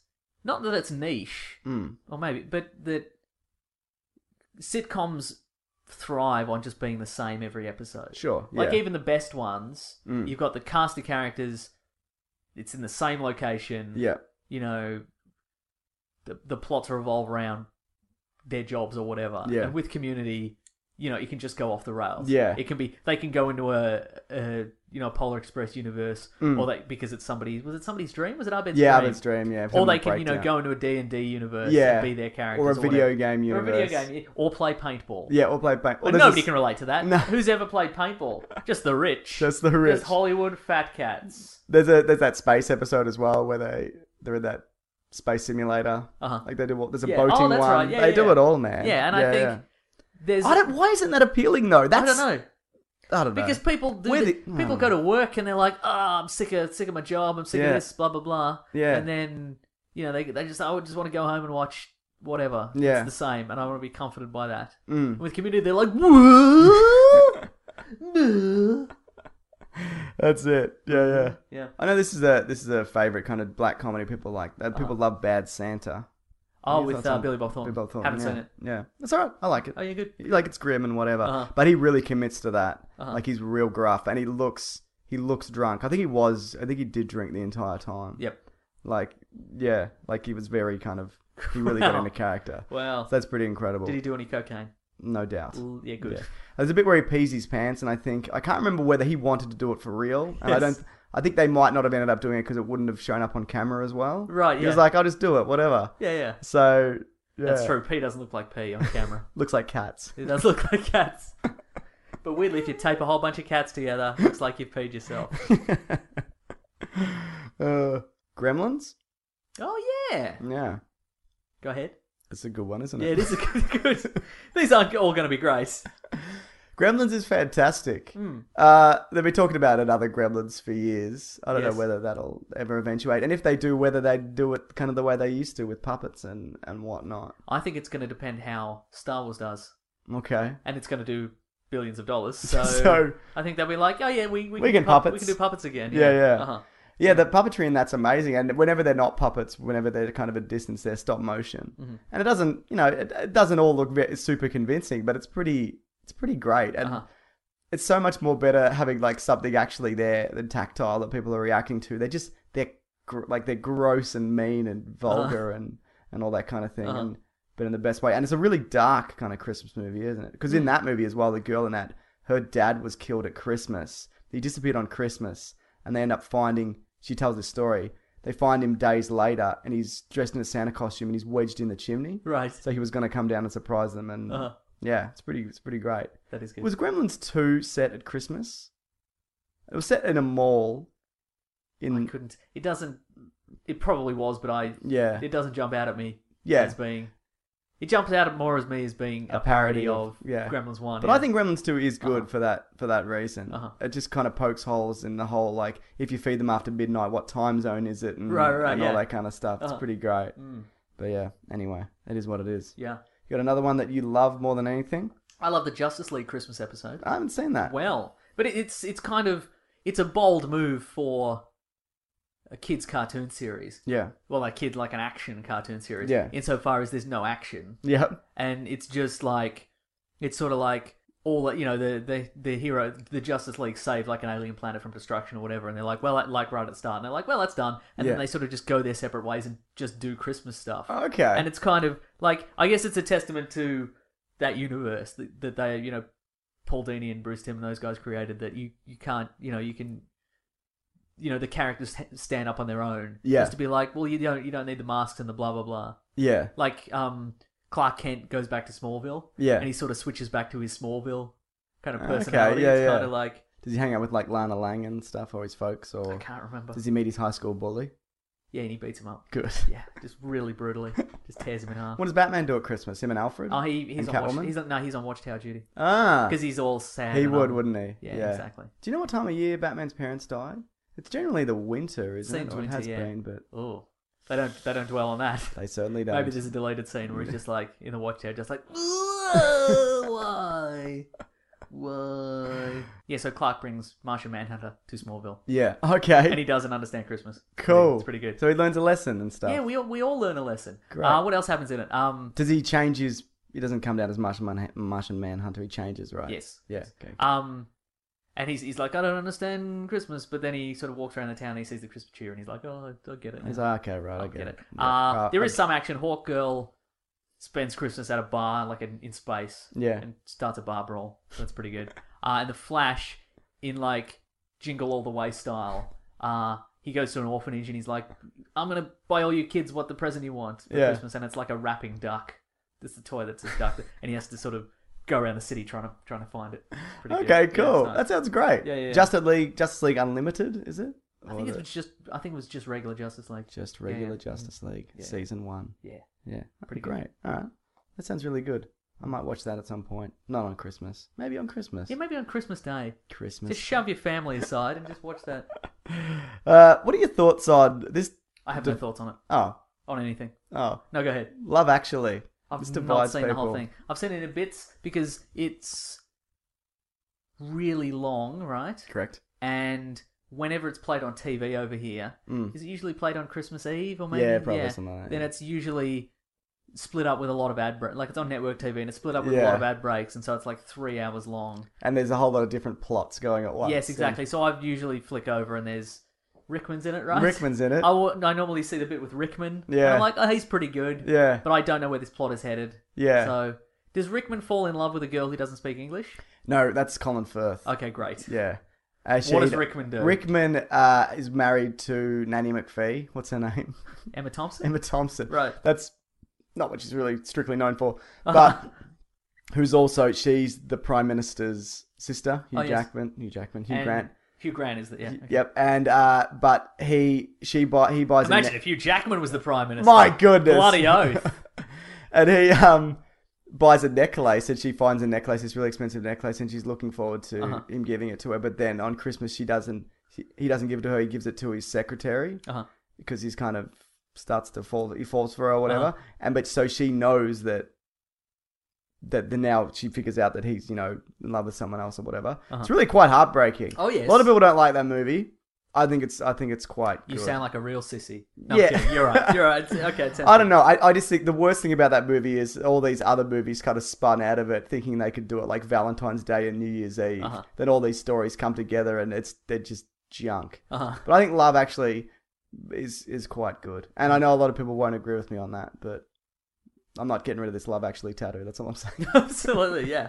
not that it's niche, Mm. or maybe, but that sitcoms thrive on just being the same every episode. Sure, Like yeah. even the best ones, Mm. you've got the cast of characters. It's in the same location. Yeah. You know, the the plots revolve around their jobs or whatever. Yeah. And with Community, you know, it can just go off the rails. Yeah. It can be they can go into a, a you know Polar Express universe, Mm. or they because it's somebody's was it somebody's dream? Was it Abed's Yeah, dream? Abed's dream, yeah. Or they can you Breakdown. know go into a D and D universe Yeah. and be their characters, Or a video whatever. game or a video universe. game, or play paintball. Yeah, or play paint. But Well, nobody there's can relate to that. No. Who's ever played paintball? Just the rich. Just the rich. Just Hollywood fat cats. There's a there's that space episode as well where they they're in that space simulator. Uh-huh. Like they do what there's a Yeah. boating Oh, that's one. right. Yeah, they yeah, do yeah. it all, man. Yeah, and I think there's. I don't. Why isn't that appealing though? That's I don't know. I don't know. Because people do Where the, the- people oh. go to work and they're like, oh, I'm sick of sick of my job. I'm sick Yeah. of this. Blah blah blah. Yeah. And then you know they they just I would just want to go home and watch whatever. Yeah. It's the same, and I want to be comforted by that. Mm. With Community, they're like, what? No. That's it. Yeah, yeah. Yeah. I know this is a this is a favorite kind of black comedy people like. That people love Bad Santa. Oh, Any with thoughts uh, on- Billy Bob Thornton. Billy Bob Thornton, Haven't yeah. seen it. Yeah, that's alright. I like it. Oh, you good? Like it's grim and whatever, Uh-huh. but he really commits to that. Uh-huh. Like he's real gruff, and he looks he looks drunk. I think he was. I think he did drink the entire time. Yep. Like yeah, like he was very kind of. He really got Wow. into character. Wow. So that's pretty incredible. Did he do any cocaine? No doubt. Ooh, yeah, good. There's a bit where he pees his pants, and I think I can't remember whether he wanted to do it for real, and I Yes. don't. I think they might not have ended up doing it because it wouldn't have shown up on camera as well. Right, He was yeah. like, "I'll just do it, whatever." Yeah, yeah. So yeah. That's true. P doesn't look like P on camera. Looks like cats. It does look like cats. But weirdly, if you tape a whole bunch of cats together, looks like you've peed yourself. uh, Gremlins. Oh yeah. Yeah, Go ahead. it's a good one, isn't it? Yeah, it is a good. good. These aren't all going to be great. Gremlins is fantastic. Hmm. Uh, they've been talking about another Gremlins for years. I don't Yes. know whether that'll ever eventuate, and if they do, whether they do it kind of the way they used to with puppets and and whatnot. I think it's going to depend how Star Wars does, Okay. and it's going to do billions of dollars. So, So- I think they'll be like, oh yeah, we we, We do can pup- puppets. We can do puppets again. Yeah, yeah. Uh-huh. Yeah, the puppetry and that's amazing. And whenever they're not puppets, whenever they're kind of a distance, they're stop motion. Mm-hmm. And it doesn't, you know, it, it doesn't all look ve- super convincing, but it's pretty, it's pretty great. And Uh-huh. it's so much more better having like something actually there than tactile that people are reacting to. They're just, they're gr- like they're gross and mean and vulgar and, and all that kind of thing. Uh-huh. And but in the best way. And it's a really dark kind of Christmas movie, isn't it? Because Mm. in that movie as well, the girl in that, her dad was killed at Christmas. He disappeared on Christmas, and they end up finding. She tells this story. They find him days later, and he's dressed in a Santa costume, and he's wedged in the chimney. Right. So he was going to come down and surprise them, and Uh-huh. yeah, it's pretty, it's pretty great. That is good. Was Gremlins two set at Christmas? It was set in a mall. In I couldn't. It doesn't. It probably was, but I. Yeah. It doesn't jump out at me. Yeah. As being. It jumps out at more as me as being a, a parody of, yeah. Gremlins One. But yeah. I think Gremlins two is good Uh-huh. for that for that reason. Uh-huh. It just kind of pokes holes in the whole like if you feed them after midnight, what time zone is it, and, Right, right, and yeah. all that kind of stuff. It's Uh-huh. pretty great. Mm. But yeah, anyway, it is what it is. Yeah. You got another one that you love more than anything? I love the Justice League Christmas episode. I haven't seen that. Well, but it, it's it's kind of it's a bold move for a kids' cartoon series. Yeah. Well, like kid like an action cartoon series. Yeah. Insofar as there's no action. Yep. And it's just like it's sort of like all that you know the the the hero the Justice League saved like an alien planet from destruction or whatever, and they're like, well, like right at the start, and they're like, well, that's done, and Yeah. then they sort of just go their separate ways and just do Christmas stuff. Okay. And it's kind of like I guess it's a testament to that universe that, that they you know Paul Dini and Bruce Timm and those guys created, that you you can't you know you can you know the characters stand up on their own. Yeah. Just to be like, well, you don't you don't need the masks and the blah blah blah. Yeah. Like um. Clark Kent goes back to Smallville, Yeah. and he sort of switches back to his Smallville kind of Okay, personality. yeah, it's yeah. kind of like Does he hang out with like Lana Lang and stuff, or his folks, or I can't remember. does he meet his high school bully? Yeah, and he beats him up. Good. Yeah, just really brutally, just tears him in half. What does Batman do at Christmas? Him and Alfred? Oh, he he's and on watch, Catwoman? he's on, no, he's on Watchtower duty Ah. because he's all sad. He and would, un- wouldn't he? Yeah, exactly. Do you know what time of year Batman's parents died? It's generally the winter, isn't Seems it? Or it winter, has yeah. been, but Oh, they don't they don't dwell on that. they certainly don't. Maybe there's a deleted scene where he's just like in the Watchtower, just like "Ugh, why. What? Yeah, so Clark brings Martian Manhunter to Smallville. Yeah. Okay. And he doesn't understand Christmas. Cool. It's pretty good. So he learns a lesson and stuff. Yeah, we all, we all learn a lesson. Great. Uh, what else happens in it? Um, Does he change his... He doesn't come down as Martian, Man- Martian Manhunter. He changes, right? Yes. Yeah. Okay. Um, and he's he's like, I don't understand Christmas, but then he sort of walks around the town and he sees the Christmas tree and he's like, oh, I, I get it now. He's like, okay, right, I I get, get it. it. Yeah. Uh, Uh, there I- is some action. Hawk Girl spends Christmas at a bar, like in, in space. Yeah. And starts a bar brawl. So that's pretty good. Uh, and the Flash, in like Jingle All the Way style, uh, he goes to an orphanage and he's like, I'm going to buy all you kids what the present you want for Yeah. Christmas. And it's like a rapping duck. It's the toy that's a duck. And he has to sort of go around the city trying to trying to find it. Pretty good. Okay, Yeah, cool. it's nice. That sounds great. Yeah, yeah, yeah. Justice League, Justice League Unlimited, is it? I Or think is it was just. I think it was just regular Justice League. Just Yeah, regular yeah. Justice League, Yeah. season one. Yeah. Yeah, Pretty pretty good. great. All right, that sounds really good. I might watch that at some point. Not on Christmas. Maybe on Christmas. Yeah, maybe on Christmas Day. Christmas. Just shove your family aside and just watch that. Uh, what are your thoughts on this? I have no thoughts on it. Oh, On anything. oh, No, go ahead. Love Actually. I've This not divides seen the whole people. thing. I've seen it in bits because it's really long, right? Correct. And whenever it's played on T V over here, Mm. is it usually played on Christmas Eve or maybe? Yeah, probably something like that, Then yeah. it's usually split up with a lot of ad breaks. Like it's on network T V and it's split up with a Yeah. lot of ad breaks, and so it's like three hours long. And there's a whole lot of different plots going at once. Yes, exactly. So I usually flick over and there's Rickman's in it, right? Rickman's in it. I, will- I normally see the bit with Rickman. and Yeah. I'm like, oh, he's pretty good. Yeah. But I don't know where this plot is headed. Yeah. So does Rickman fall in love with a girl who doesn't speak English? No, that's Colin Firth. Okay, great. Yeah. Uh, What does she- Rickman do? Rickman uh, is married to Nanny McPhee. What's her name? Emma Thompson? Emma Thompson. Right. That's not what she's really strictly known for. Uh-huh. But who's also, she's the Prime Minister's sister, Hugh Oh, yes. Jackman. Hugh Jackman. Hugh And Grant. Hugh Grant is the yeah. okay. Yep. And, uh, but he, she buy, he buys Imagine a ne- if Hugh Jackman was the Prime Minister. My goodness. Bloody oath. And he um buys a necklace, and she finds a necklace, this really expensive necklace, and she's looking forward to Uh-huh. him giving it to her. But then on Christmas, she doesn't. He, he doesn't give it to her. He gives it to his secretary Uh-huh. because he's kind of starts to fall. He falls for her or whatever. Uh-huh. And but so she knows that that the now she figures out that he's you know in love with someone else or whatever. Uh-huh. It's really quite heartbreaking. Oh, yes. A lot of people don't like that movie. I think it's I think it's quite. You good. sound like a real sissy. No, Yeah. I'm kidding. You're right. You're right. It's- Okay, it sounds I don't good. know. I, I just think the worst thing about that movie is all these other movies kind of spun out of it, thinking they could do it like Valentine's Day and New Year's Eve. Uh-huh. Then all these stories come together and it's they're just junk. Uh-huh. But I think Love Actually is is quite good, and I know a lot of people won't agree with me on that, but I'm not getting rid of this Love Actually tattoo. That's all I'm saying. Absolutely, yeah.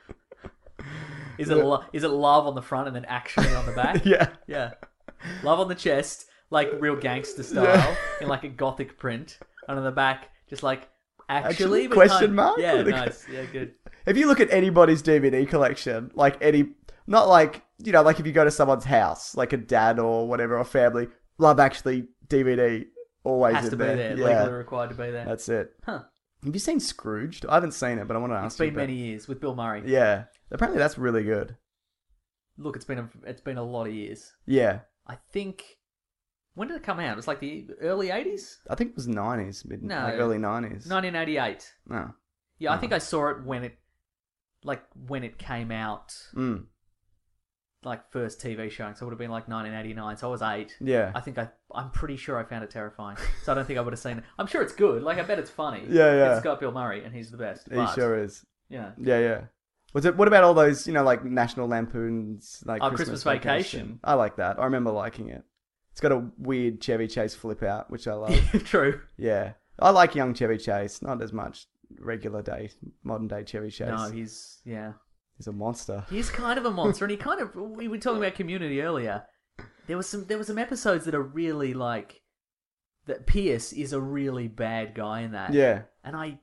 Is it lo- is it love on the front and then actually on the back? Yeah. Yeah. Love on the chest, like real gangster style, Yeah. in like a gothic print, and on the back, just like actually, Actually? but Question kind- mark? Yeah, With a- nice. Yeah, good. If you look at anybody's D V D collection, like any, not like, you know, like if you go to someone's house, like a dad or whatever, or family, Love Actually D V D always Has in to be there. there. Yeah. Legally required to be there. That's it. Huh. Have you seen Scrooged? I haven't seen it, but I want to It's ask you. been about- many years with Bill Murray. Yeah. Apparently that's really good. Look, it's been a it's been a lot of years. Yeah. I think. When did it come out? It was like the early eighties? I think it was nineties, mid, No. like early nineties. nineteen eighty-eight. No. Yeah, I Oh. think I saw it when it, like when it came out, Mm. like first T V showing. So it would have been like nineteen eighty-nine. So I was eight. Yeah. I think I, I'm pretty sure I found it terrifying. So I don't think I would have seen it. I'm sure it's good. Like I bet it's funny. Yeah, yeah. It's got Bill Murray and he's the best. He but, sure is. Yeah. Yeah, yeah. Was it? What about all those, you know, like National Lampoons, like Oh, Christmas, Christmas Vacation? Vacation. I like that. I remember liking it. It's got a weird Chevy Chase flip out, which I love. True. Yeah, I like young Chevy Chase. Not as much regular day, modern day Chevy Chase. No, he's yeah. He's a monster. He's kind of a monster, and he kind of. We were talking about Community earlier. There was some. There was some episodes that are really like. That Pierce is a really bad guy in that. Yeah. And I.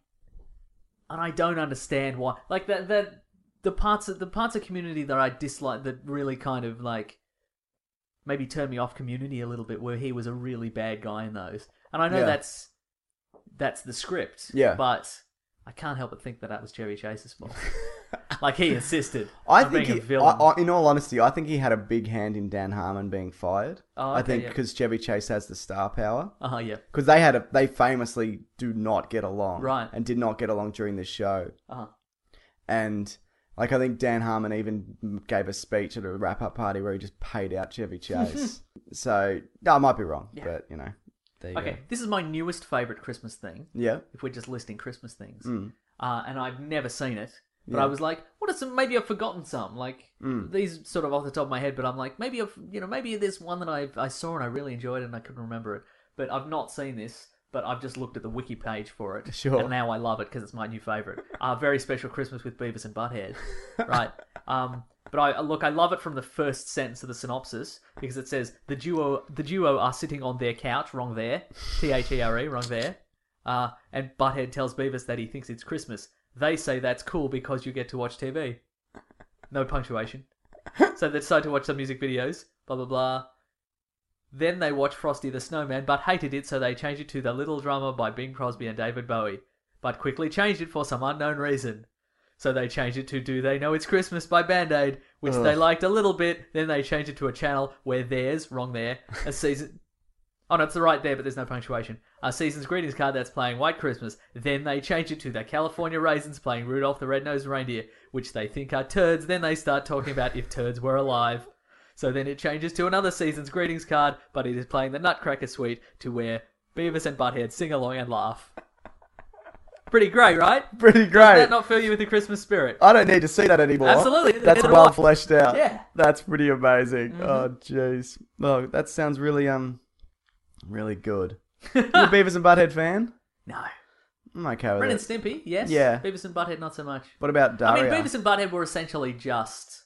And I don't understand why. Like that. That the parts of the parts of Community that I dislike, that really kind of like. Maybe turned me off Community a little bit, where he was a really bad guy in those. And I know Yeah. that's. That's the script. Yeah. But. I can't help but think that that was Chevy Chase's fault. Like he insisted. I on think, being he, a villain. I, I, in all honesty, I think he had a big hand in Dan Harmon being fired. Oh, I okay, think yeah. because Chevy Chase has the star power. Uh huh. Yeah. Because they had a, they famously do not get along, Right. And did not get along during this show. Uh huh. And Like, I think Dan Harmon even gave a speech at a wrap-up party where he just paid out Chevy Chase. So, no, I might be wrong, Yeah. but, you know. There you Okay, go. this is my newest favourite Christmas thing. Yeah. If we're just listing Christmas things. Mm. Uh, and I've never seen it. But Yeah. I was like, what are some, maybe I've forgotten some. Like, Mm. these sort of off the top of my head, but I'm like, maybe I've, you know, maybe there's one that I I saw and I really enjoyed it and I couldn't remember it. But I've not seen this, but I've just looked at the wiki page for it. Sure. And now I love it because it's my new favourite. uh, Very Special Christmas with Beavis and Butthead. Right. Um, but I look, I love it from the first sentence of the synopsis because it says, the duo the duo are sitting on their couch, wrong there, T H E R E, wrong there. Uh, and Butthead tells Beavis that he thinks it's Christmas. They say that's cool because you get to watch T V. No punctuation. So they decide to watch some music videos, blah, blah, blah. Then they watch Frosty the Snowman, but hated it, so they changed it to The Little Drummer by Bing Crosby and David Bowie, but quickly changed it for some unknown reason. So they changed it to Do They Know It's Christmas by Band-Aid, which Ugh. they liked a little bit. Then they changed it to a channel where there's, wrong there, a season... Oh, no, it's the right there, but there's no punctuation. A season's greetings card that's playing White Christmas. Then they change it to the California Raisins playing Rudolph the Red-Nosed Reindeer, which they think are turds. Then they start talking about if turds were alive. So then it changes to another season's greetings card, but it is playing the Nutcracker Suite to where Beavis and Butthead sing along and laugh. Pretty great, right? Pretty Does great. that not fill you with the Christmas spirit? I don't need to see that anymore. Absolutely. That's Neither do well I. fleshed out. Yeah. That's pretty amazing. Mm-hmm. Oh, jeez. Oh, that sounds really, um, really good. You a Beavis and Butthead fan? No. I'm okay with Ren it. and Stimpy, yes. Yeah. Beavis and Butthead, not so much. What about Daria? I mean, Beavis and Butthead were essentially just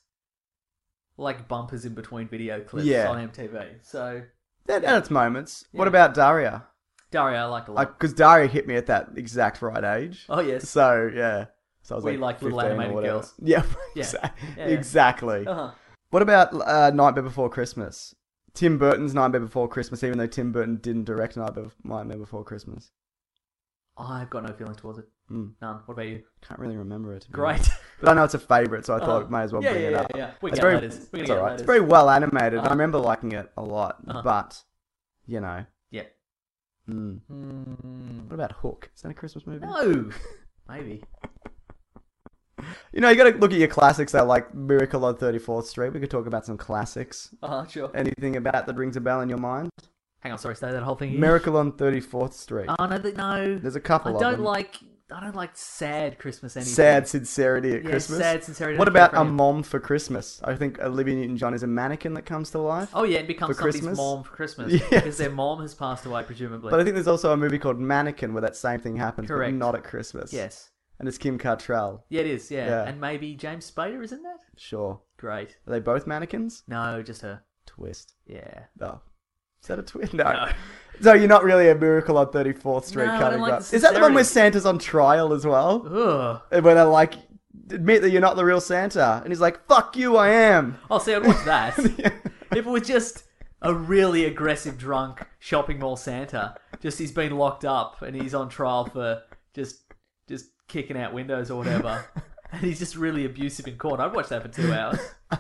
like bumpers in between video clips Yeah. on M T V. So At, at its moments. What Yeah. about Daria? Daria, I liked a lot. Because Daria hit me at that exact right age. Oh, yes. So, yeah. So I was We like, like little fifteen or animated whatever. girls. Yeah, Yeah. exa- Yeah, yeah. exactly. Uh-huh. What about uh, Nightmare Before Christmas? Tim Burton's Nightmare Before Christmas, even though Tim Burton didn't direct Nightmare Nightmare Before Christmas. I've got no feeling towards it. Mm. None. What about you? Can't really remember it. to be Great. honest. But I know it's a favourite, so I thought Uh-huh. may as well Yeah, bring yeah, it yeah, up. yeah. We can It's get very, letters. We can it's get alright. letters. It's very well animated. Uh-huh. I remember liking it a lot, Uh-huh. but, you know. Yeah. Mm. Mm. What about Hook? Is that a Christmas movie? No. Maybe. You know, you got to look at your classics though, like Miracle on thirty-fourth Street. We could talk about some classics. Uh-huh, sure. Anything about that rings a bell in your mind? Hang on, sorry, say that whole thing again. Miracle on thirty-fourth Street. Oh, no, th- no. There's a couple I of don't them. like... I don't like sad Christmas anything. Sad sincerity at Yeah, Christmas. sad sincerity. What I don't care about for A any of it. Mom for Christmas? I think Olivia Newton-John is a mannequin that comes to life. Oh, yeah, it becomes for somebody's Christmas. mom for Christmas. Yes. Because their mom has passed away, presumably. But I think there's also a movie called Mannequin where that same thing happens, Correct. but not at Christmas. Yes. And it's Kim Cattrall. Yeah, it is, yeah. Yeah. And maybe James Spader, isn't that? Sure. Great. Are they both mannequins? No, just her. Twist. Yeah. Oh. Is that a twist? No. No. So you're not really a Miracle on thirty-fourth Street No, I kind don't of like guy. the Is that the one where sincerity. Santa's on trial as well? Ugh. And where they're like, admit that you're not the real Santa. And he's like, fuck you, I am. Oh, see, I'd watch that. If it was just a really aggressive drunk shopping mall Santa, just he's been locked up and he's on trial for just just kicking out windows or whatever, and he's just really abusive in court, I'd watch that for two hours.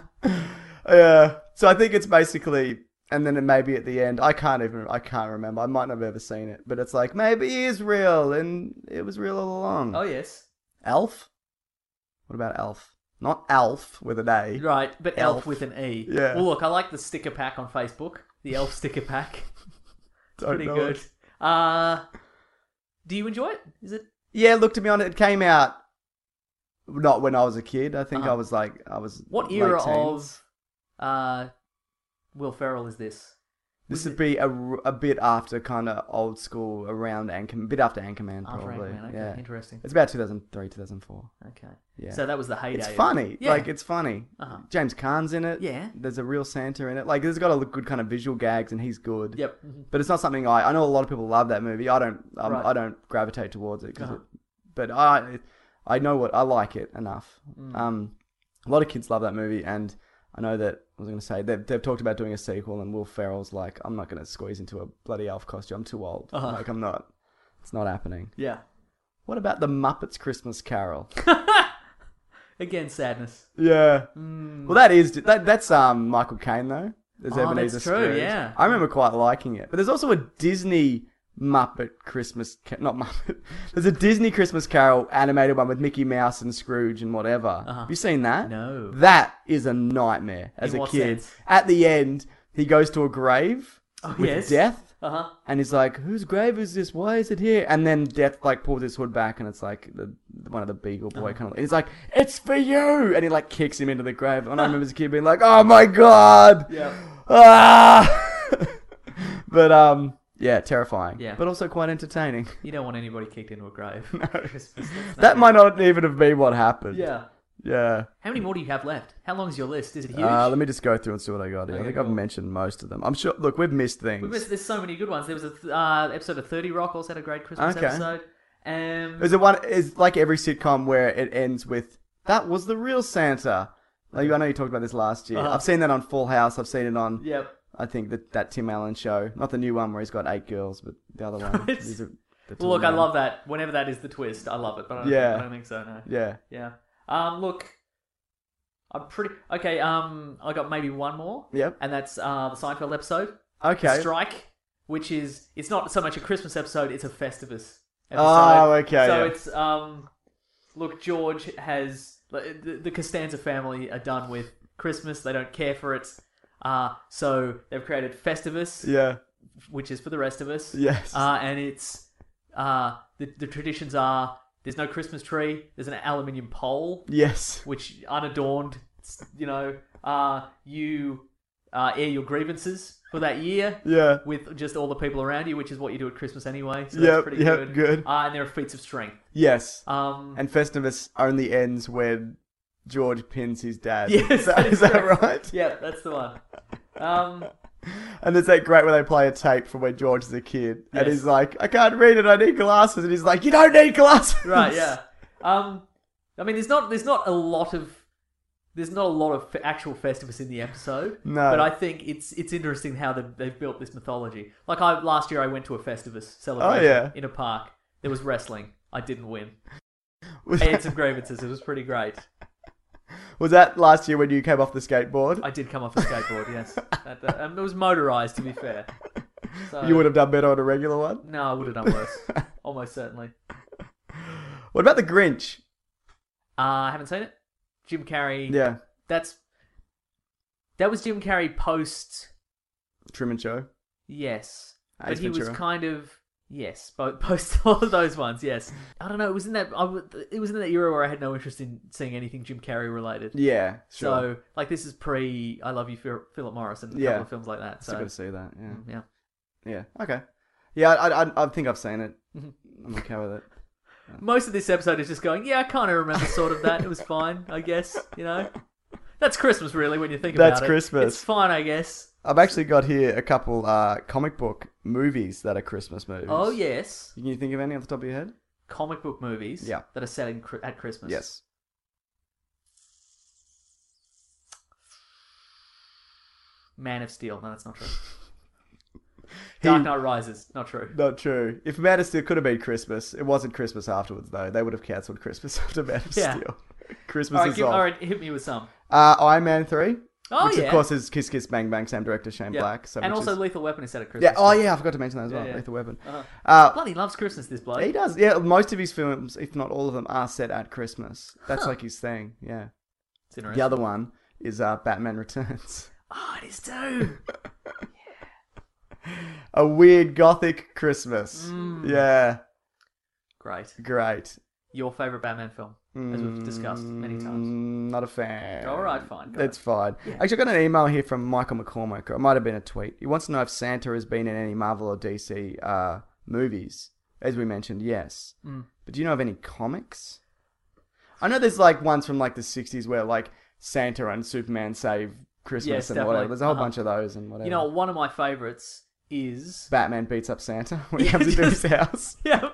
Yeah. So I think it's basically, and then it maybe at the end, I can't even, I can't remember. I might not have ever seen it, but it's like, maybe he is real and it was real all along. Oh, yes. Elf? What about Elf? Not Alf with an A. Right, but Elf, Elf. with an E. Yeah. Well, look, I like the sticker pack on Facebook. The Elf sticker pack. Don't Pretty know good. it. Uh, do you enjoy it? Is it? Yeah, look, to be honest, it came out not when I was a kid. I think Uh-huh. I was like, I was What late era teens. of uh, Will Ferrell is this? This Was would be a, r- a bit after kind of old school, around Anchorman, a bit after Anchorman, After probably. Anchorman, okay, yeah. interesting. It's about two thousand three, two thousand four. Okay. Yeah. So that was the heyday. It's of- funny. Yeah. Like, it's funny. Uh-huh. James Caan's in it. Yeah. There's a real Santa in it. Like, there's got a good kind of visual gags, and he's good. Yep. Mhm. But it's not something I... I know a lot of people love that movie. I don't um, Right. I don't gravitate towards it. 'cause Uh-huh. it but I I know what... I like it enough. Mm. Um, a lot of kids love that movie, and I know that... I was going to say, they've, they've talked about doing a sequel, and Will Ferrell's like, I'm not going to squeeze into a bloody elf costume. I'm too old. Uh-huh. Like, I'm not... It's not happening. Yeah. What about the Muppets Christmas Carol? Again, sadness. Yeah. Mm. Well, that is that. That's um Michael Caine though. There's Oh, Ebenezer that's true, Scrooge. yeah. I remember quite liking it. But there's also a Disney Muppet Christmas... Ca- not Muppet. There's a Disney Christmas Carol animated one with Mickey Mouse and Scrooge and whatever. Uh-huh. Have you seen that? No. That is a nightmare as In a what kid. sense? At the end, he goes to a grave Oh, with yes. Death. Uh-huh. And he's like, whose grave is this? Why is it here? And then Death like pulls his hood back and it's like the, one of the Beagle Boy Uh-huh. kind of... He's like, it's for you! And he like kicks him into the grave. And I remember as a kid being like, oh my god! Yeah. Ah! But, um... yeah, terrifying. Yeah. But also quite entertaining. You don't want anybody kicked into a grave. No. Christmas, that's That not might not even have been what happened. Yeah. Yeah. How many more do you have left? How long is your list? Is it huge? Uh, let me just go through and see what I got here. I Okay, think cool. I've mentioned most of them. I'm sure... Look, we've missed things. We missed, there's so many good ones. There was a th- uh, episode of thirty Rock also had a great Christmas Okay. episode. Um, Is it one... Is like every sitcom where it ends with, that was the real Santa. Like, I know you talked about this last year. Uh-huh. I've seen that on Full House. I've seen it on... Yep. I think that, that Tim Allen show. Not the new one where he's got eight girls, but the other one. It's- These are the two Well, look, I men. love that. Whenever that is the twist, I love it. But I don't, Yeah. think, I don't think so, no. Yeah. Yeah. Um, look, I'm pretty... Okay, um, I got maybe one more. Yep. And that's uh, the Seinfeld episode. Okay. The Strike, which is... It's not so much a Christmas episode, it's a Festivus episode. Oh, okay, So yeah. it's... um, Look, George has... The, the Costanza family are done with Christmas. They don't care for it. Uh, so they've created Festivus, Yeah. which is for the rest of us. Yes. Uh, and it's... Uh, the, the traditions are... There's no Christmas tree. There's an aluminium pole. Yes. Which, unadorned, you know, uh, you uh, air your grievances for that year. Yeah. With just all the people around you, which is what you do at Christmas anyway. So Yep, that's pretty yep, good. good. Uh, and there are feats of strength. Yes. Um, And Festivus only ends when George pins his dad. yes, Is that, that is that correct. right? Yeah, that's the one. Um, And there's that great where they play a tape from when George is a kid. And Yes. he's like, I can't read it, I need glasses. And he's like, you don't need glasses. right, yeah. Um, I mean, there's not there's not a lot of there's not a lot of f- actual Festivus in the episode. No. But I think it's it's interesting how they've, they've built this mythology. Like I last year, I went to a Festivus celebration Oh, yeah. in a park. There was wrestling. I didn't win. Was I had that, some grievances. It was pretty great. was that last year when you came off the skateboard? I did come off the skateboard. Yes, that, that, um, it was motorized. To be fair, so, You would have done better on a regular one? No, I would have done worse. Almost certainly. What about the Grinch? Uh, I haven't seen it. Jim Carrey. Yeah. That's that was Jim Carrey post. Truman Show? Yes, Ace but he was Ventura. kind of yes, both post all of those ones. Yes, I don't know. It was in that. I, w- it was in that era where I had no interest in seeing anything Jim Carrey related. Yeah, sure. So like this is pre I Love You, Phil- Philip Morris, and a Yeah. couple of films like that. Still So got to see that, yeah. mm, yeah. Yeah, okay. Yeah, I, I, I think I've seen it. Mhm. I'm okay with it. Most of this episode is just going, yeah, I kind of remember sort of that. It was fine, I guess. You know, that's Christmas really when you think That's about it. Christmas. It's fine, I guess. I've actually got here a couple uh, comic book movies that are Christmas movies. Oh yes, Can you think of any off the top of your head? comic book movies. Yeah. that are set in, Chri- at Christmas. Yes. Man of Steel. No, that's not true. He- Dark Knight Rises. Not true. Not true. If Man of Steel could have been Christmas, it wasn't Christmas afterwards, though. They would have cancelled Christmas after Man of Yeah. Steel. Christmas All right, is give, off. all right, hit me with some. Uh, Iron Man three. Oh, which, yeah. of course, is Kiss Kiss Bang Bang, same director, Shane Yeah. Black. So and which also is... Lethal Weapon is set at Christmas. Yeah, oh too. yeah, I forgot to mention that as well. Yeah, yeah. Lethal Weapon. Uh-huh. Uh, Bloody loves Christmas, this bloke. he does. Yeah, most of his films, if not all of them, are set at Christmas. That's Huh. like his thing. Yeah. It's interesting. The other one is uh, Batman Returns. Oh, it is too. A weird gothic Christmas. Mm. Yeah, Great. great. Your favourite Batman film, as we've discussed many times. Mm, Not a fan. All right, fine. Go That's fine. Yeah. Actually, I got an email here from Michael McCormack. Or it might have been a tweet. He wants to know if Santa has been in any Marvel or D C uh, movies. As we mentioned, yes. Mm. But do you know of any comics? I know there's like ones from like the sixties where like Santa and Superman save Christmas Yes, and definitely. whatever. There's a whole Uh-huh. bunch of those and whatever. You know, one of my favourites is... Batman beats up Santa when he Yeah, comes into his just- house. Yeah.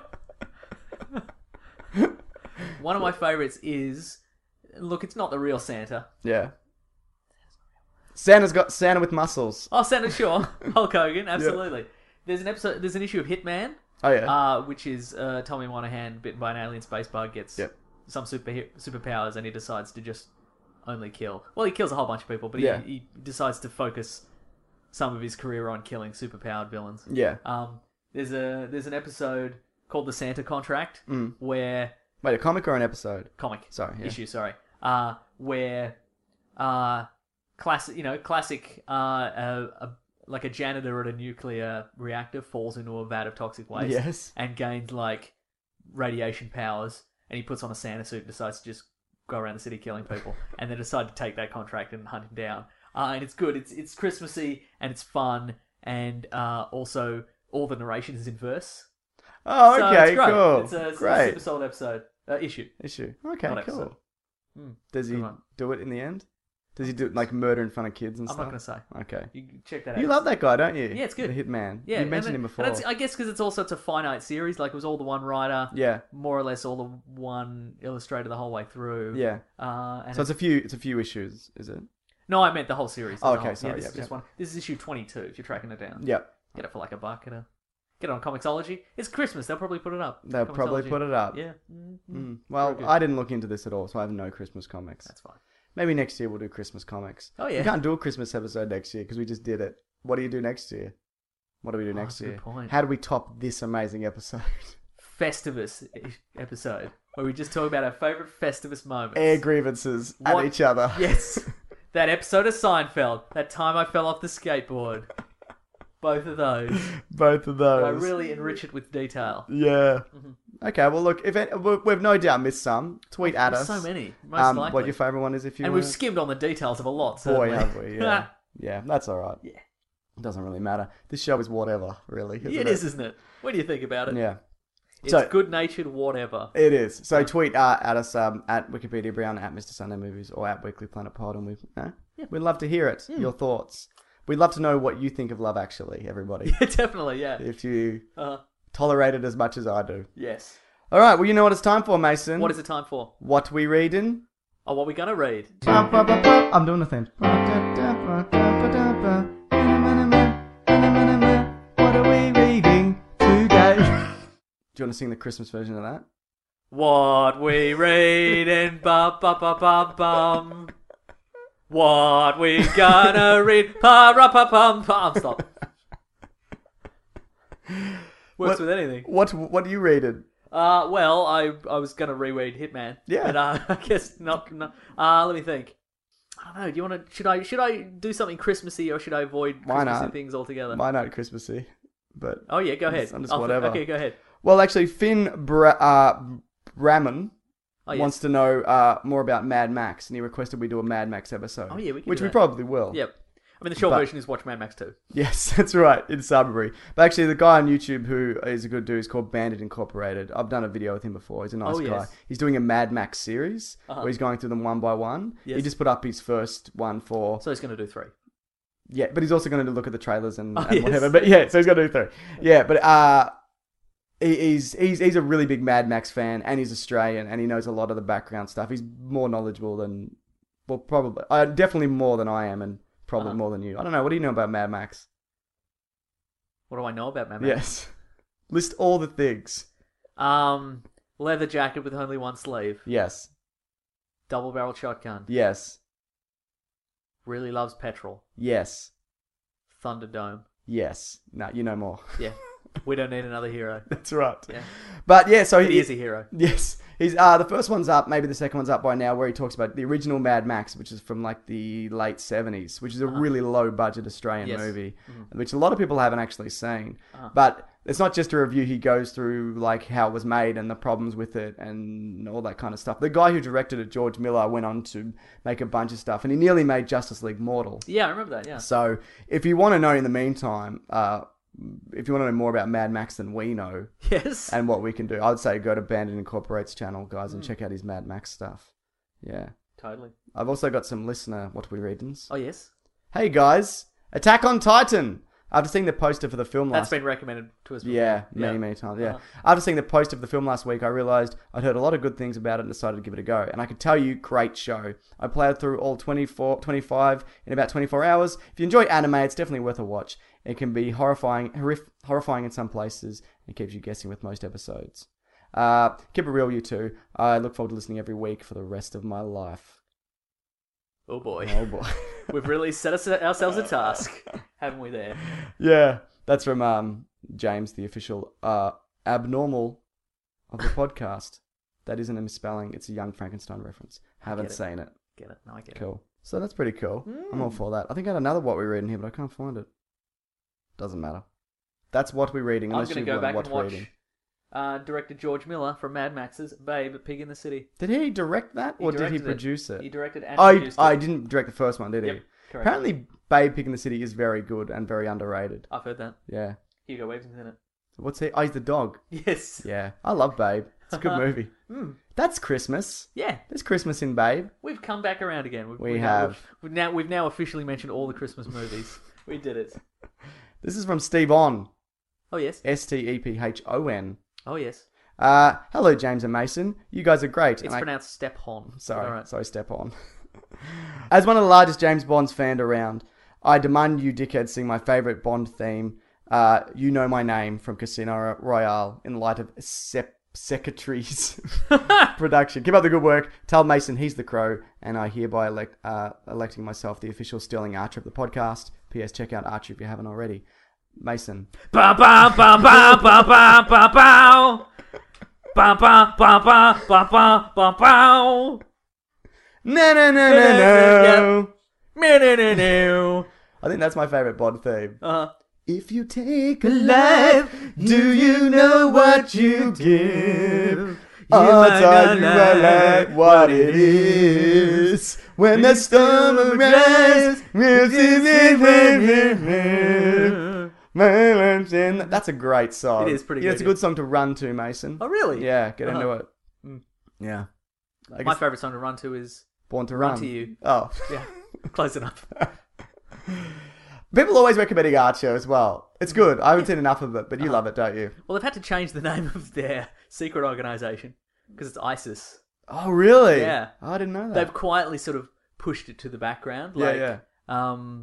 One of my favourites is... Look, it's not the real Santa. Yeah. Santa's got Santa with muscles. Oh, Santa, sure. Hulk Hogan, absolutely. There's an episode. There's an issue of Hitman. Oh, yeah. Uh, which is uh, Tommy Monahan bitten by an alien space bug, gets Yep. some super superpowers, and he decides to just only kill. Well, he kills a whole bunch of people, but he, Yeah. he decides to focus some of his career on killing superpowered villains. Yeah. Um, There's a there's an episode called The Santa Contract Mm. where Wait, a comic or an episode? comic Sorry, yeah. issue, sorry, uh, where uh, classic, you know, classic, uh, a, a, like a janitor at a nuclear reactor falls into a vat of toxic waste, Yes. and gains like radiation powers, and he puts on a Santa suit and decides to just go around the city killing people, and then decide to take that contract and hunt him down. Uh, and it's good. It's it's Christmassy and it's fun, and uh, also all the narration is in verse. Oh, So okay, it's great. cool. It's a, it's a Great. super solid episode. Uh, issue. Issue. Okay, Not cool. episode. Mm, Does he good one. do it in the end? Does he do like murder in front of kids and I'm stuff? not going to say. Okay. You can check that out. You love that guy, don't you? Yeah, it's good. The Hitman. Yeah, You and mentioned then- him before. And it's, I guess because it's also it's a finite series. Like it was all the one writer. Yeah. More or less all the one illustrator the whole way through. Yeah. Uh, and So it's a few. It's a few issues, is it? No, I meant the whole series. Oh, as a okay, whole. sorry, Yeah, this yep, is just yep. one. This is issue twenty-two. If you're tracking it down. Yep. Get it for like a buck. Get a get it on Comixology. It's Christmas. They'll probably put it up. They'll probably Comixology. put it up. Yeah. Mm-hmm. Mm. Well, Very good. I didn't look into this at all, so I have no Christmas comics. That's fine. Maybe next year we'll do Christmas comics. Oh, yeah. We can't do a Christmas episode next year because we just did it. What do you do next year? What do we do Oh, next that's a good year? point. How do we top this amazing episode? Festivus episode where we just talk about our favorite Festivus moments. Air grievances What- at each other. Yes. That episode of Seinfeld. That time I fell off the skateboard. Both of those. Both of those. I really enrich it with detail. Yeah. Okay, well, look, if it, we- we've no doubt missed some. Tweet at There's us. so many. Most um, likely. What your favourite one is if you And want. we've skimmed on the details of a lot, Boy, certainly. have we, yeah. Yeah, that's all right. Yeah. It doesn't really matter. This show is whatever, really. Isn't Yeah, it is, isn't it? What do you think about it? Yeah. It's So- good-natured whatever. It is. So tweet uh, at us um, at Wikipedia Brown, at Mister Sunday Movies, or at Weekly Planet Pod, and we uh, we'd love to hear it. Your thoughts. We'd love to know what you think of Love Actually, everybody. Yeah, definitely, yeah. If you Uh, tolerate it as much as I do. yes. All right. Well, you know what it's time for, Mason. What is it time for? What we reading? Oh, what are we going to read? I'm doing the thing. What are we reading today? Do you want to sing the Christmas version of that? What we reading, bum bum bum bum bum. What we gonna read, pa ra pa pum pum. Stop. Works What- with anything. What What are you reading? Uh, well, I I was gonna reread Hitman. Yeah. But uh, I guess not. not uh, let me think. I don't know. Do you want to? Should I? Should I do something Christmassy, or should I avoid Why Christmassy not? things altogether? Mine aren't Christmassy, but Oh yeah, go I'm ahead. just- I'm just I'll- whatever. Okay, go ahead. Well, actually, Finn Bra- uh, Bramman Oh, yes. wants to know uh, more about Mad Max, and he requested we do a Mad Max episode. Oh, yeah, we can which do we that. probably will. Yep. I mean, the short But- version is watch Mad Max two. Yes, that's right, in Sudbury. But actually, the guy on YouTube who is a good dude is called Bandit Incorporated. I've done a video with him before. He's a nice Oh, guy. yes. He's doing a Mad Max series Uh-huh. where he's going through them one by one. Yes. He just put up his first one for... So he's gonna do three. Yeah, but he's also going to look at the trailers and, Oh, and yes. whatever. But yeah, so he's going to do three. Yeah, but uh, he, he's he's he's a really big Mad Max fan, and he's Australian, and he knows a lot of the background stuff. He's more knowledgeable than, well, probably, uh, definitely more than I am, and probably Uh-huh. more than you. I don't know. What do you know about Mad Max? What do I know about Mad Max? Yes, list all the things. Um, leather jacket with only one sleeve. Yes, Double barrel shotgun. yes, Really loves petrol. yes, Thunderdome. yes. No, you know more. Yeah. We don't need another hero. That's right. Yeah. But yeah, so He is a hero. Yes, he's uh the first one's up, maybe the second one's up by now, where he talks about the original Mad Max, which is from like the late seventies, which is a really low budget Australian Yes. movie, Mhm. which a lot of people haven't actually seen. Uh-huh. But it's not just a review; he goes through like how it was made and the problems with it and all that kind of stuff. The guy who directed it, George Miller, went on to make a bunch of stuff, and he nearly made Justice League Mortal. Yeah, I remember that, yeah. So if you want to know in the meantime, uh, if you want to know more about Mad Max than we know, Yes. and what we can do, I'd say go to Bandit Incorporate's channel, guys, and Mm. check out his Mad Max stuff. Yeah. Totally. I've also got some listener what we readings. Oh, yes. Hey guys, Attack on Titan. After seeing the poster for the film That's last been recommended to us before. yeah, many, many times. Yeah. Uh-huh. After seeing the poster for the film last week, I realised I'd heard a lot of good things about it and decided to give it a go. And I can tell you, great show. I played through all twenty-four, twenty-five in about twenty-four hours. If you enjoy anime, it's definitely worth a watch. It can be horrifying, horrif- horrifying in some places, and keeps you guessing with most episodes. Uh, keep it real, you two. I look forward to listening every week for the rest of my life. Oh, boy. Oh boy. We've really set us, ourselves a task, haven't we there? Yeah. That's from um, James, the official uh, abnormal of the podcast. That isn't a misspelling. It's a Young Frankenstein reference. Haven't it. seen it. Get it? No, I get it. Cool. So that's pretty cool. I'm all for that. I think I had another What We Read in here, but I can't find it. Doesn't matter. That's What We're Reading. I'm Unless going to you go want back what and we're watch reading. uh, director George Miller from Mad Max's Babe, Pig in the City. Did he direct that, or did he directed it. produce it? He directed and I, produced it. I didn't direct the first one, did he? Yep, correct. Apparently, Babe Pig in the City is very good and very underrated. I've heard that. Yeah. Hugo Weaving's in it. What's he? Oh, he's the dog. Yes. Yeah. I love Babe. It's a good movie. Mm. That's Christmas. Yeah. There's Christmas in Babe. We've come back around again. We've, We we've have. Now, we've, now, we've now officially mentioned all the Christmas movies. We did it. This is from Steve On. Oh, yes. S T E P H O N. Oh, yes. Uh, hello, James and Mason. You guys are great. It's And I- pronounced Step-hon. Sorry, All right. sorry, step on. As one of the largest James Bonds fans around, I demand you dickheads sing my favourite Bond theme, uh, You Know My Name, from Casino Royale, in light of Sep- Secretary's production. Keep up the good work. Tell Mason he's the crow, and I hereby elect, uh, electing myself the official Sterling Archer of the podcast. P S. Check out Archer if you haven't already. Mason. Ba ba ba ba ba ba ba ba. Ba ba ba ba ba ba ba ba. No, no, no, no, no. No, no, no, no. I think that's my favourite Bond theme. Uh-huh. If you take a life, do you know what you give? Odds are you are like what it is. When the storm arrives, that's a great song. It is pretty yeah, good, It's a yeah. good song to run to, Mason. Oh, really? Yeah, get Uh-huh. into it. Mm. Yeah. I My guess- favourite song to run to is Born to Run Run. to You. Oh. Yeah, close enough. People always recommending Archer as well. It's good. I haven't seen enough of it, but you Uh-huh. love it, don't you? Well, they've had to change the name of their secret organisation because it's ISIS. Oh, really? Yeah. Oh, I didn't know that. They've quietly sort of pushed it to the background. Yeah, Like, yeah. Um,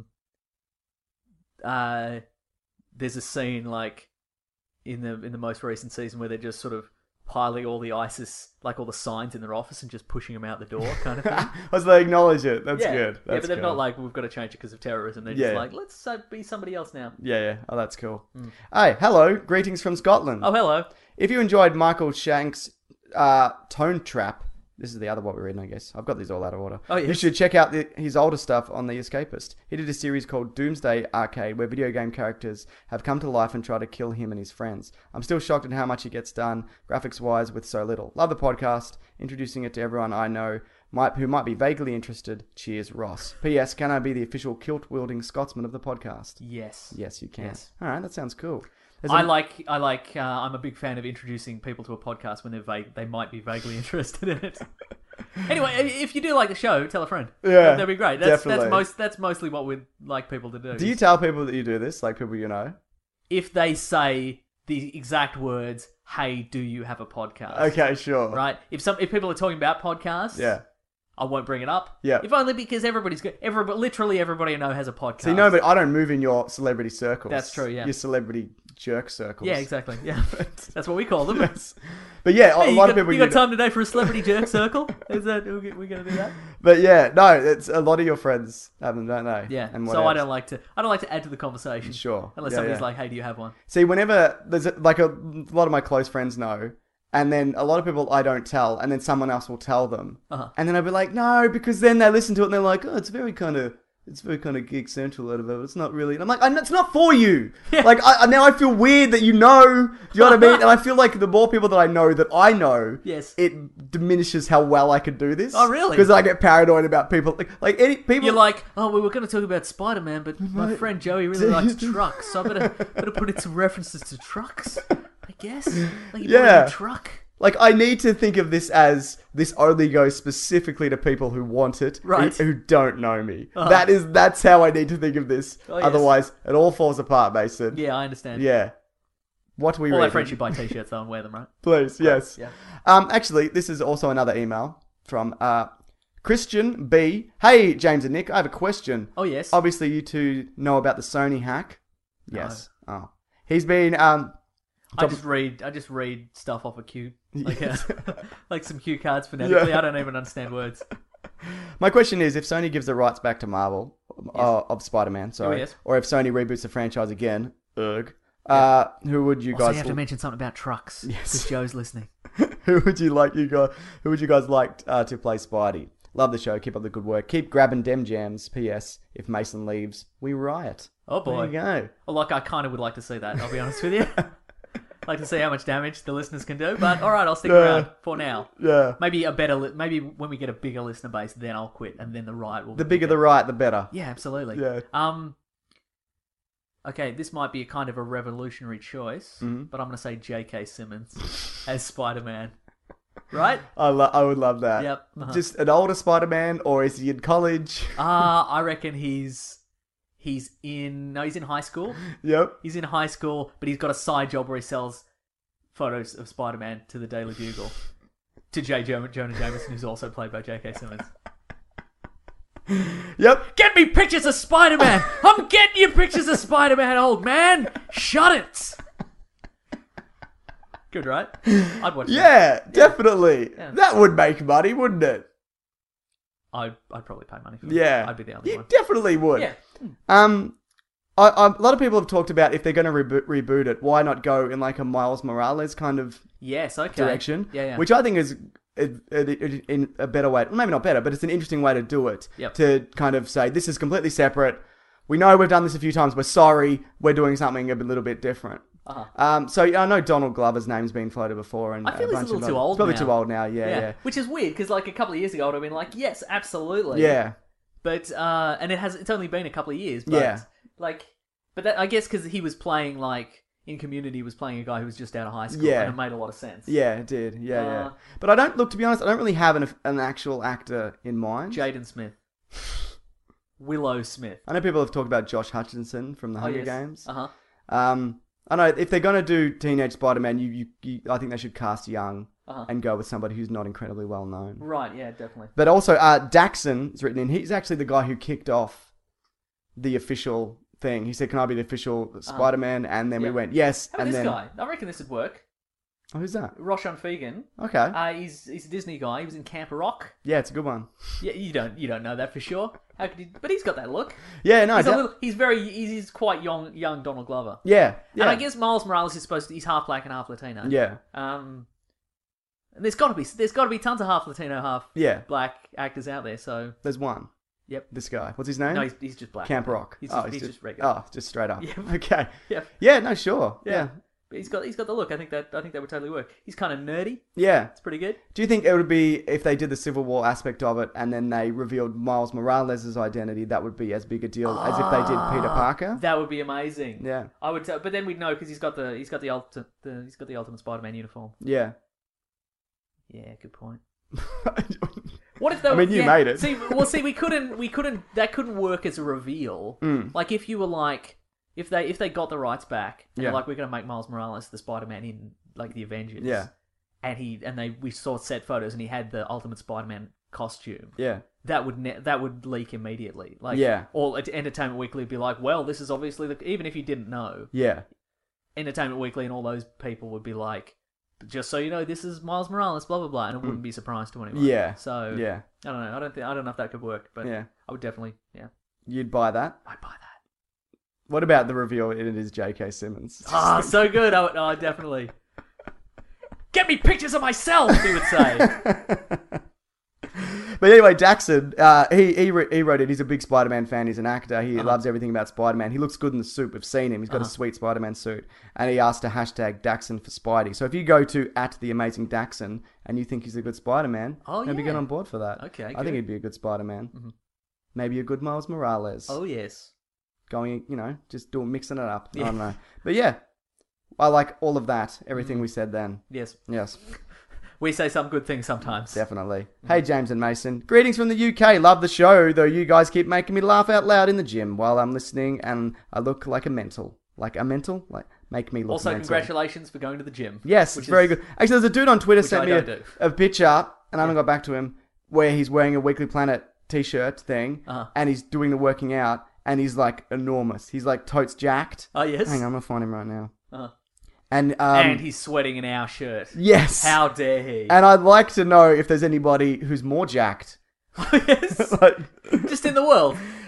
uh, there's a scene like in the in the most recent season where they're just sort of piling all the ISIS, like all the signs in their office, and just pushing them out the door, kind of thing. As they acknowledge it. That's yeah. good. yeah, That's but they're good. not like we've got to change it because of terrorism. They're Yeah. just like let's uh, be somebody else now. Yeah, yeah. Oh, that's cool. Mm. Hey, hello. Greetings from Scotland. Oh, hello. If you enjoyed Michael Shank's uh, Tone Trap, this is the other what we're reading, I guess. I've got these all out of order. Oh, yes. You should check out the, his older stuff on The Escapist. He did a series called Doomsday Arcade, where video game characters have come to life and try to kill him and his friends. I'm still shocked at how much he gets done, graphics-wise, with so little. Love the podcast, introducing it to everyone I know might who might be vaguely interested. Cheers, Ross. P S. Can I be the official kilt-wielding Scotsman of the podcast? Yes. Yes, you can. Yes. All right, that sounds cool. There's I a- like, I like, uh, I'm a big fan of introducing people to a podcast when they're vague, they might be vaguely interested in it. Anyway, if you do like the show, tell a friend. Yeah, that'd be great. That's definitely. that's most that's mostly what we'd like people to do. Do you tell people that you do this, like people you know? If they say the exact words, "Hey, do you have a podcast?" Okay, sure. Right. If some if people are talking about podcasts, Yeah. I won't bring it up. Yeah. If only because everybody's good. Everybody, literally everybody I know has a podcast. See, no, but I don't move in your celebrity circles. That's true, yeah. Your celebrity jerk circles. Yeah, exactly. Yeah, that's what we call them. Yes. But yeah, Hey, a you lot got, of people... You got know- time today for a celebrity jerk circle? Is that we we gonna do that? But yeah, no, it's a lot of your friends have them, don't they? Yeah. And what so I else? don't like to. I don't like to add to the conversation. Sure. Unless Yeah, somebody's yeah. like, "Hey, do you have one?" See, whenever there's a, like a, a lot of my close friends know, and then a lot of people I don't tell, and then someone else will tell them, Uh-huh. and then I'll be like, no, because then they listen to it and they're like, oh, it's very kind of, it's very kind of geek central out of it. It's not really. And I'm like, I, it's not for you. Like I, now I feel weird that you know. Do you know what I mean? And I feel like the more people that I know that I know, Yes. it diminishes how well I could do this. Oh, really? Because I get paranoid about people. Like, like any people. You're like, oh, we were going to talk about Spider-Man, but my friend Joey really likes trucks, so I better better put in some references to trucks, I guess. Like, you bought a Yeah. new truck. Like, I need to think of this as this only goes specifically to people who want it, Right. who, who don't know me. Uh-huh. That is, that's how I need to think of this. Oh, yes. Otherwise, it all falls apart, Mason. Yeah, I understand. Yeah. What do we All read? that friendship buy t-shirts though and wear them, right? Please, yes. Yeah. Um, actually, this is also another email from uh, Christian B. Hey, James and Nick, I have a question. Oh, yes. Obviously, you two know about the Sony hack. Yes. Oh. He's been... Um, I just read. I just read stuff off a cue, like uh, like some cue cards phonetically. Yeah. I don't even understand words. My question is, if Sony gives the rights back to Marvel uh, of Spider-Man, sorry, Oh, yes. or if Sony reboots the franchise again, Erg. Uh, who would you Also, guys? you have to mention something about trucks. Yes. Because Joe's listening. Who would you like? You guys? Who would you guys like uh, to play Spidey? Love the show. Keep up the good work. Keep grabbing dem jams. P S. If Mason leaves, we riot. Oh boy. There you go. Well, like, I kind of would like to see that, I'll be honest with you. Like to see how much damage the listeners can do, but all right, I'll stick Yeah. around for now. Yeah. Maybe a better, li- maybe when we get a bigger listener base, then I'll quit, and then the riot will. The be bigger the riot, the better. Yeah, absolutely. Yeah. Um. Okay, this might be a kind of a revolutionary choice, Mm-hmm. but I'm going to say J K. Simmons as Spider-Man. Right? I lo- I would love that. Yep. Uh-huh. Just an older Spider-Man, or is he in college? Ah, uh, I reckon he's he's in no, he's in high school. Yep. He's in high school, but he's got a side job where he sells photos of Spider-Man to the Daily Bugle. To J. Jonah Jameson, who's also played by J K. Simmons. Yep. Get me pictures of Spider-Man! I'm getting you pictures of Spider-Man, old man! Shut it! Good, right? I'd watch that. Yeah, definitely. Yeah. That would make money, wouldn't it? I'd, I'd probably pay money for it. Yeah. I'd be the only You one. definitely would. Yeah. Um, I, I, a lot of people have talked about if they're going to reboot, reboot it, why not go in like a Miles Morales kind of Yes, okay. direction? Yeah, yeah. Which I think is a, a, in a better way. Well, maybe not better, but it's an interesting way to do it. Yep. To kind of say, this is completely separate. We know we've done this a few times. We're sorry. We're doing something a little bit different. Uh-huh. Um, so yeah, I know Donald Glover's name's been floated before, and I feel a he's a bunch little of too other- old He's probably now. too old now. Yeah, yeah, Which is weird, because like a couple of years ago I would have been like, yes, absolutely. yeah. But, uh, and it has, it's only been a couple of years, but, Yeah. like, but that, I guess because he was playing, like, in Community, he was playing a guy who was just out of high school, Yeah. and it made a lot of sense. Yeah, it did. Yeah, yeah. Uh, But I don't look to be honest. I don't really have an an actual actor in mind. Jaden Smith. Willow Smith. I know people have talked about Josh Hutcherson from the Oh, Hunger yes. Games. Uh-huh. Um, I know if they're gonna do Teenage Spider-Man, you, you, you I think they should cast young Uh-huh. and go with somebody who's not incredibly well known. Right, yeah, definitely. But also, uh, Daxon is written in. He's actually the guy who kicked off the official thing. He said, "Can I be the official Spider-Man?" And then we Yeah. went, "Yes." How about and this then, guy? I reckon this would work. oh, who's that? Roshan Fegan. Okay. Uh, he's he's a Disney guy. He was in Camp Rock. Yeah, it's a good one. Yeah, you don't you don't know that for sure. How could he, but he's got that look. Yeah, no, he's, a that- little, he's very he's, he's quite young young Donald Glover. Yeah, yeah. And I guess Miles Morales is supposed to he's half black and half Latino. Yeah. Um, and there's got to be there's got to be tons of half Latino, half Yeah. black actors out there. So There's one. yep. This guy. What's his name? No, he's, he's just black. Camp Rock. He's oh, just, he's just, just regular. Oh, just straight up. Yep. Okay. Yep. Yeah, no, sure. Yeah. Yeah. But he's got he's got the look. I think that I think that would totally work. He's kind of nerdy. Yeah. It's pretty good. Do you think it would be, if they did the Civil War aspect of it and then they revealed Miles Morales' identity, that would be as big a deal as if they did Peter Parker? That would be amazing. Yeah. I would, tell, but then we'd know because he's got the he's got the ultimate the, he's got the Ultimate Spider-Man uniform. Yeah. Yeah, good point. What if they? I mean, you yeah, made it. See, well, see, we couldn't, we couldn't. That couldn't work as a reveal. Mm. Like if you were like, if they, if they got the rights back, and Yeah. like we're gonna make Miles Morales the Spider-Man in like the Avengers. Yeah. And he and they we saw set photos and he had the Ultimate Spider-Man costume. Yeah. That would ne- that would leak immediately. Like Yeah. Or Entertainment Weekly would be like, well, this is obviously the even if you didn't know. Yeah. Entertainment Weekly and all those people would be like, just so you know, this is Miles Morales, blah blah blah, and it wouldn't be a surprise to anyone. Mm. Yeah. So Yeah. I don't know. I don't think I don't know if that could work, but Yeah. I would definitely. Yeah. You'd buy that? I'd buy that. What about the reveal it is J K. Simmons? Ah, so good. I would, oh, definitely. Get me pictures of myself, he would say. But anyway, Daxon, uh, he he, re- he wrote it. He's a big Spider-Man fan. He's an actor. He Uh-huh. loves everything about Spider-Man. He looks good in the suit. We've seen him. He's got Uh-huh. a sweet Spider-Man suit. And he asked to hashtag Daxon for Spidey. So if you go to at the amazing Daxon and you think he's a good Spider-Man, Oh, maybe yeah. get on board for that. Okay, I good. think he'd be a good Spider-Man. Mhm. Maybe a good Miles Morales. Oh yes. Going, you know, just doing mixing it up. Yeah. I don't know. But yeah, I like all of that. Everything we said then. Yes. Yes. We say some good things sometimes. Definitely. Hey, James and Mason. Greetings from the U K. Love the show, though you guys keep making me laugh out loud in the gym while I'm listening, and I look like a mental. Like a mental? Like, make me look Also, mental. congratulations for going to the gym. Yes, which it's very is- good. Actually, there's a dude on Twitter which sent I me a, don't do. a picture, and I haven't got back to him, where he's wearing a Weekly Planet t-shirt thing, Uh-huh. and he's doing the working out, and he's like enormous. He's like totes jacked. Oh, yes? Hang on, I'm going to find him right now. Uh-huh. And, um, and he's sweating in our shirt. Yes. How dare he? And I'd like to know if there's anybody who's more jacked. yes. Like- Just in the world.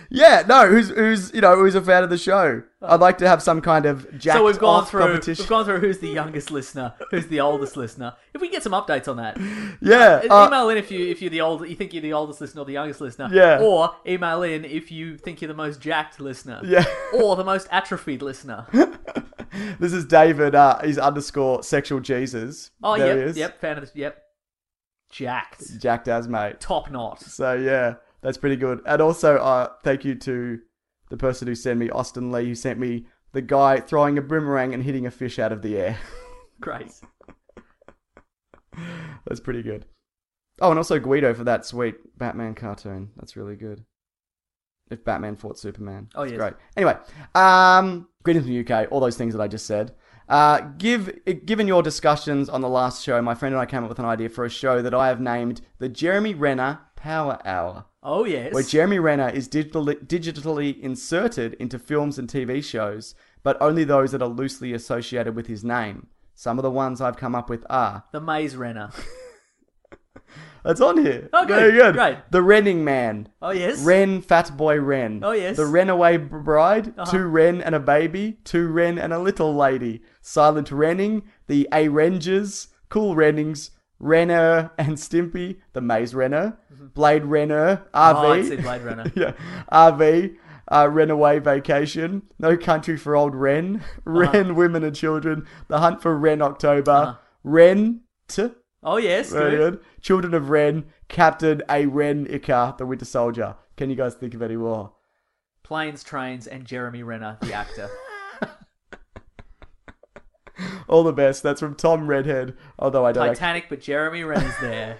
Yeah, no, who's who's you know who's a fan of the show? I'd like to have some kind of jacked So we've gone off through competition. we've gone through who's the youngest listener, who's the oldest listener. If we can get some updates on that, Yeah, uh, uh, email in if you if you're the old you think you're the oldest listener or the youngest listener. Yeah. Or email in if you think you're the most jacked listener. Yeah. Or the most atrophied listener. This is David. Uh, he's underscore sexual Jesus. Oh there yep, he is. yep, fan of the yep. Jacked. Jacked as mate. Top knot. So yeah, that's pretty good. And also, uh, thank you to the person who sent me, Austin Lee, who sent me the guy throwing a boomerang and hitting a fish out of the air. Great. That's pretty good. Oh, and also Guido for that sweet Batman cartoon. That's really good. If Batman fought Superman. Oh, That's yes. great. Anyway, um, greetings from the U K, all those things that I just said. Uh, give, given your discussions on the last show, my friend and I came up with an idea for a show that I have named the Jeremy Renner Power Hour. Oh yes. Where Jeremy Renner is digitally, digitally inserted into films and T V shows, but only those that are loosely associated with his name. Some of the ones I've come up with are... The Maze Renner. That's on here. Oh, good. Very good. Great. The Renning Man. Oh yes. Ren, Fat Boy Ren. Oh, yes. The Renaway Bride. Uh-huh. Two Ren and a Baby. Two Ren and a Little Lady. Silent Renning. The A Rangers. Cool Rennings. Renner and Stimpy. The Maze Renner. Blade Renner. R V. Oh, I'd say Blade Runner. Yeah. R V. Uh, Renaway Vacation. No Country for Old Ren. Ren, Women and Children. The Hunt for Ren October. Uh-huh. Ren. T. Oh yes. Very Good. good. Children of Ren, Captain A. Ren Icar, the Winter Soldier. Can you guys think of any more? Planes, Trains, and Jeremy Renner, the actor. All the best. That's from Tom Redhead. Although I don't. Titanic, but Jeremy Renner's there.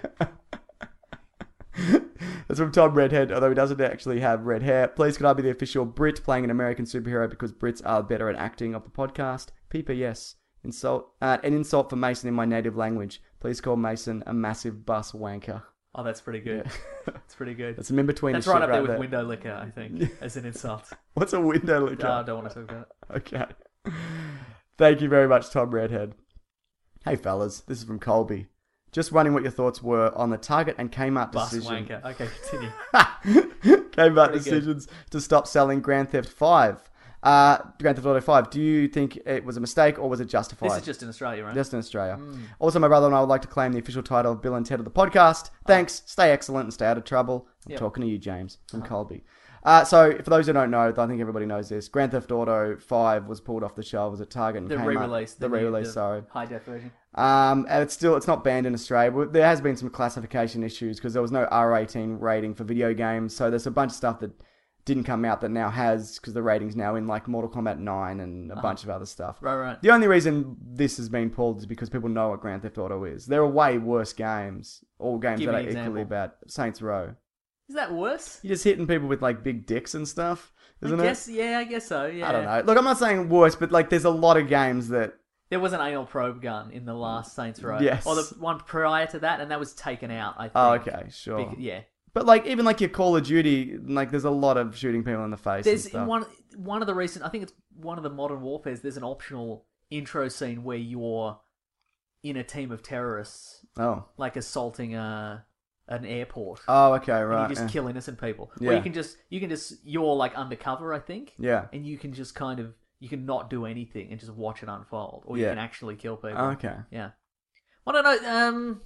That's from Tom Redhead, although he doesn't actually have red hair. Please, could I be the official Brit playing an American superhero because Brits are better at acting of the podcast? P P S. Insult. Uh, an insult for Mason in my native language. Please call Mason a massive bus wanker. Oh, that's pretty good. That's pretty good. That's some in between. That's right up there with window liquor, I think, as an insult. What's a window liquor? Oh, I don't want to talk about it. Okay. Thank you very much, Tom Redhead. Hey, fellas. This is from Colby. Just wondering what your thoughts were on the Target and Kmart Bus decision. wanker. Okay, continue. Kmart Pretty decisions to stop selling Grand Theft five. Uh, Grand Theft Auto five. Do you think it was a mistake or was it justified? This is just in Australia, right? Just in Australia. Mm. Also, my brother and I would like to claim the official title of Bill and Ted of the podcast. Thanks. Stay excellent and stay out of trouble. I'm Yep. talking to you, James, from Uh-huh. Colby. Uh, so, for those who don't know, I think everybody knows this. Grand Theft Auto five was pulled off the shelves at Target and The Kmart. re-release. The new- re-release, the sorry. High def version. Um, and it's still, it's not banned in Australia. But there has been some classification issues because there was no R eighteen rating for video games. So there's a bunch of stuff that didn't come out that now has, because the rating's now in like Mortal Kombat nine and a Uh-huh. bunch of other stuff. Right, right. The only reason this has been pulled is because people know what Grand Theft Auto is. There are way worse games, all games Give that me are an equally example. bad. Saints Row. Is that worse? You're just hitting people with like big dicks and stuff, isn't I it? guess, yeah, I guess so. Yeah. I don't know. Look, I'm not saying worse, but like there's a lot of games that... There was an anal probe gun in the last Saints Row. Yes. Or the one prior to that, and that was taken out, I think. Oh, okay, sure. Bec- yeah. But like even like your Call of Duty, like there's a lot of shooting people in the face There's and stuff. one one of the recent, I think it's one of the Modern Warfares, there's an optional intro scene where you're in a team of terrorists, Oh. like assaulting a an airport. Oh, okay, And right. you just yeah. kill innocent people. Or Yeah. you can just you can just you're like undercover, I think. Yeah. And you can just kind of you can not do anything and just watch it unfold, or you Yeah. can actually kill people. Okay. Yeah. I don't know. Um,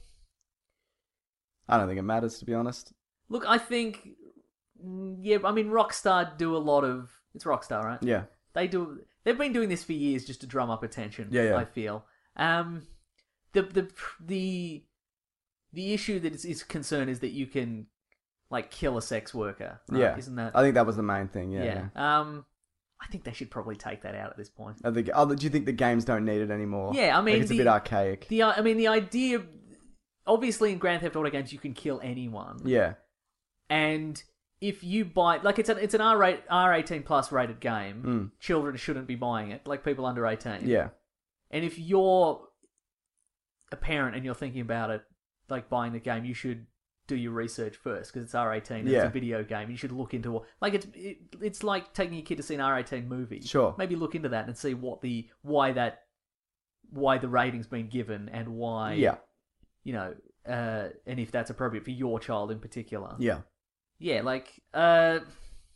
I don't think it matters, to be honest. look, I think mm, yeah. I mean, Rockstar do a lot of. It's Rockstar, right? Yeah. They do. They've been doing this for years just to drum up attention. Yeah, yeah. I feel. Um, the the the the issue that is, is concerned is that you can like kill a sex worker. Right? Yeah. Isn't that? I think that was the main thing, yeah. yeah. yeah. Um, I think they should probably take that out at this point. I think, oh, do you think the games don't need it anymore? Yeah, I mean, Like, it's the- a bit archaic. The I mean, the idea. Obviously, in Grand Theft Auto games, you can kill anyone. Yeah. And if you buy, like, it's an it's an R rate R eighteen plus rated game. Mm. Children shouldn't be buying it, like people under eighteen. Yeah. And if you're a parent and you're thinking about it, like buying the game, you should do your research first because it's R eighteen. And It's Yeah. a video game. You should look into like it's it, it's like taking your kid to see an R eighteen movie. Sure. Maybe look into that and see what the why that why the rating's been given and why. Yeah. You know, uh, and if that's appropriate for your child in particular. Yeah. Yeah, like, uh,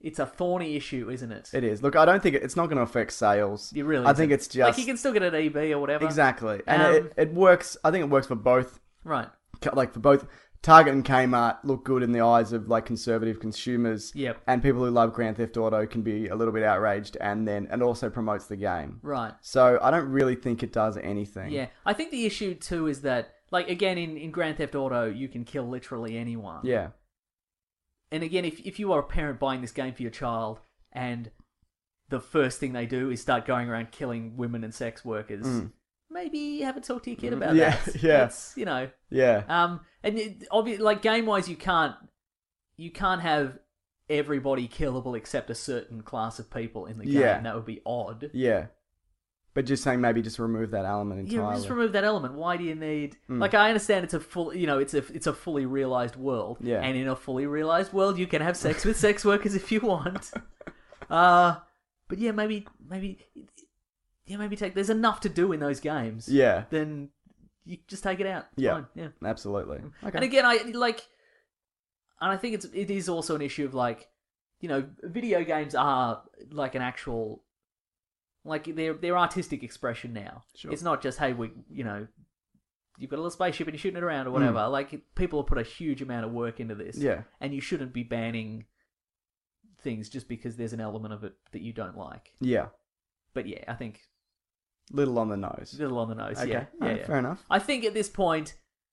it's a thorny issue, isn't it? It is. Look, I don't think it, it's not going to affect sales. It really I isn't. think it's just... Like, you can still get an E B or whatever. Exactly. And Um, it, it works... I think it works for both. Right. Like, for both... Target and Kmart look good in the eyes of, like, conservative consumers. Yep. And people who love Grand Theft Auto can be a little bit outraged, and then... And also promotes the game. Right. So, I don't really think it does anything. Yeah. I think the issue, too, is that, like, again, in, in Grand Theft Auto, you can kill literally anyone. Yeah. And again, if if you are a parent buying this game for your child, and the first thing they do is start going around killing women and sex workers, Mm. maybe have a talk to your kid about Yeah, that. yeah. That's, you know. Yeah. Um, and it, obviously, like game wise, you can't you can't have everybody killable except a certain class of people in the game. Yeah. That would be odd. Yeah. But just saying maybe just remove that element entirely. Yeah, just remove that element. Why do you need? Mm. Like, I understand it's a full, you know, it's a it's a fully realized world. Yeah. And in a fully realized world, you can have sex with sex workers if you want. Uh, but yeah, maybe maybe yeah, maybe take. There's enough to do in those games. Yeah. Then you just take it out. It's Yeah. fine. Yeah. Absolutely. Okay. And again, I like, and I think it's it is also an issue of like, you know, video games are like an actual. Like, they're, they're artistic expression now. Sure. It's not just, hey, we, you know, you've got a little spaceship and you're shooting it around or whatever. Mm. Like, people have put a huge amount of work into this. Yeah. And you shouldn't be banning things just because there's an element of it that you don't like. Yeah. But yeah, I think... Little on the nose. Little on the nose, Okay. yeah. All yeah, right, yeah. fair enough. I think at this point,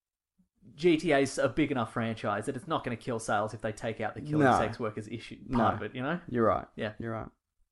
G T A's a big enough franchise that it's not going to kill sales if they take out the killing No. sex workers issue part No. of it, you know? You're right. Yeah. You're right.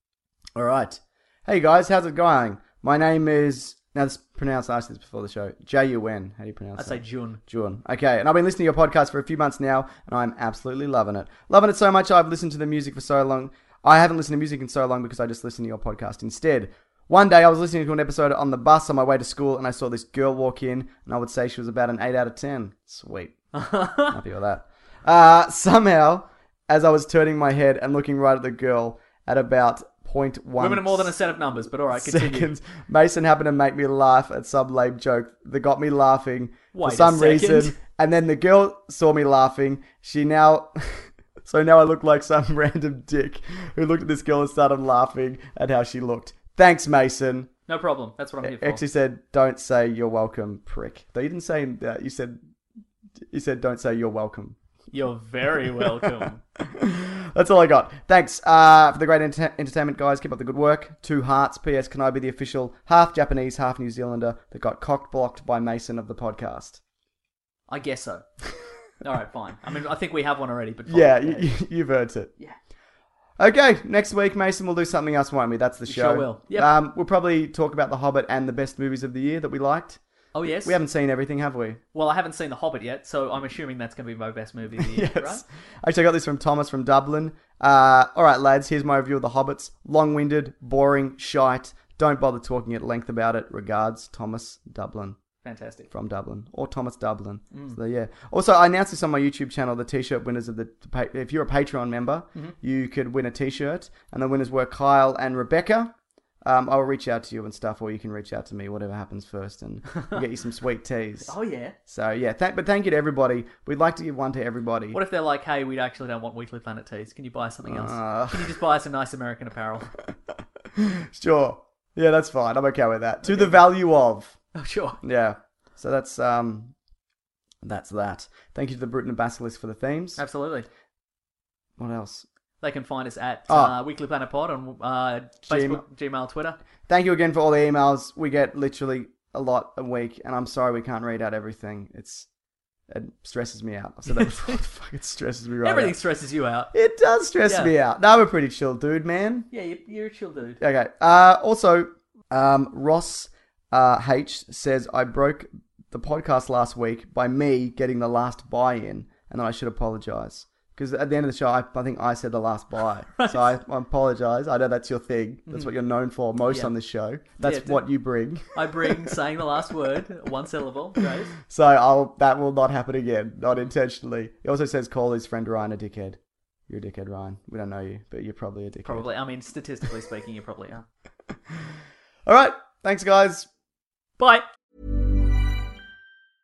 All right. Hey guys, how's it going? My name is... Now, this pronounced, I asked this before the show. J U N. How do you pronounce I'd that? say Jun. Jun. Okay, and I've been listening to your podcast for a few months now, and I'm absolutely loving it. Loving it so much, I've listened to the music for so long. I haven't listened to music in so long because I just listened to your podcast instead. One day, I was listening to an episode on the bus on my way to school, and I saw this girl walk in, and I would say she was about an eight out of ten. Sweet. Happy with that. Uh, somehow, as I was turning my head and looking right at the girl at about zero point one Women are more than a set of numbers, but alright, continue. seconds, Mason happened to make me laugh at some lame joke that got me laughing Wait for a some second. reason. And then the girl saw me laughing. She now... so now I look like some random dick who looked at this girl and started laughing at how she looked. Thanks, Mason. No problem. That's what I'm here for. Actually said, don't say you're welcome, prick. Though you didn't say that. You said, you said, don't say you're welcome. You're very welcome. That's all I got. Thanks uh, for the great enter- entertainment, guys. Keep up the good work. Two hearts. P S. Can I be the official half Japanese, half New Zealander that got cock-blocked by Mason of the podcast? I guess so. All right, fine. I mean, I think we have one already, but fine. Yeah, you, you've earned it. Yeah. Okay, next week, Mason, we'll do something else, won't we? That's the We show. sure will. Yep. Um, we'll probably talk about The Hobbit and the best movies of the year that we liked. Oh, yes? We haven't seen everything, have we? Well, I haven't seen The Hobbit yet, so I'm assuming that's going to be my best movie of the year, Yes. right? Actually, I got this from Thomas from Dublin. Uh, all right, lads, here's my review of The Hobbits. Long-winded, boring, shite. Don't bother talking at length about it. Regards, Thomas Dublin. Fantastic. From Dublin. Or Thomas Dublin. Mm. So, yeah. Also, I announced this on my YouTube channel, the t-shirt winners of the... If you're a Patreon member, Mm-hmm. you could win a t-shirt. And the winners were Kyle and Rebecca. Um, I'll reach out to you and stuff, or you can reach out to me, whatever happens first, and we'll get you some sweet teas. Oh, yeah. So, yeah. Th- but thank you to everybody. We'd like to give one to everybody. What if they're like, hey, we actually don't want Weekly Planet tees. Can you buy us something else? Uh. Can you just buy us some nice American apparel? Sure. Yeah, that's fine. I'm okay with that. To the value of. Oh, sure. Yeah. So that's um, that's that. Thank you to the Bruton and Basilisk for the themes. Absolutely. What else? They can find us at Oh. uh, Weekly Planet Pod on uh, Facebook, Gmail, Twitter. Thank you again for all the emails. We get literally a lot a week, and I'm sorry we can't read out everything. It's it stresses me out. I said that before. Fuck, it stresses me right Everything out. stresses you out. It does stress Yeah. me out. No, I'm a pretty chill dude, man. Yeah, you- you're a chill dude. Okay. Uh, also, um, Ross uh, H says, I broke the podcast last week by me getting the last buy-in, and then I should apologise. Because at the end of the show, I, I think I said the last buy. Right. So I, I apologise. I know that's your thing. That's Mhm. what you're known for most Yeah. on this show. That's Yeah, what you bring. I bring saying the last word, one syllable. Great. So I'll that will not happen again. Not intentionally. He also says call his friend Ryan a dickhead. You're a dickhead, Ryan. We don't know you, but you're probably a dickhead. Probably. I mean, statistically speaking, you probably are. All right. Thanks, guys. Bye.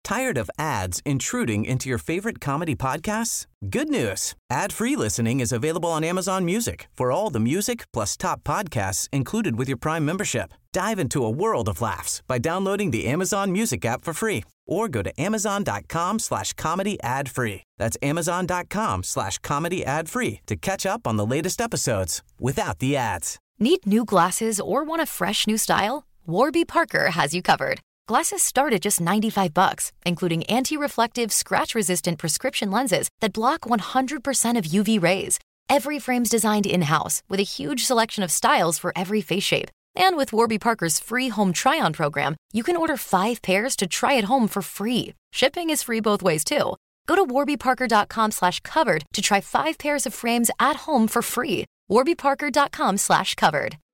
Tired of ads intruding into your favorite comedy podcasts? Good news. Ad-free listening is available on Amazon Music for all the music plus top podcasts included with your Prime membership. Dive into a world of laughs by downloading the Amazon Music app for free or go to amazon.com slash comedy ad free. That's amazon.com slash comedy ad free to catch up on the latest episodes without the ads. Need new glasses or want a fresh new style? Warby Parker has you covered. Glasses start at just ninety-five bucks, including anti-reflective, scratch-resistant prescription lenses that block one hundred percent of U V rays. Every frame's designed in-house with a huge selection of styles for every face shape. And with Warby Parker's free home try-on program, you can order five pairs to try at home for free. Shipping is free both ways, too. Go to warbyparker.com slash covered to try five pairs of frames at home for free. warbyparker.com slash covered.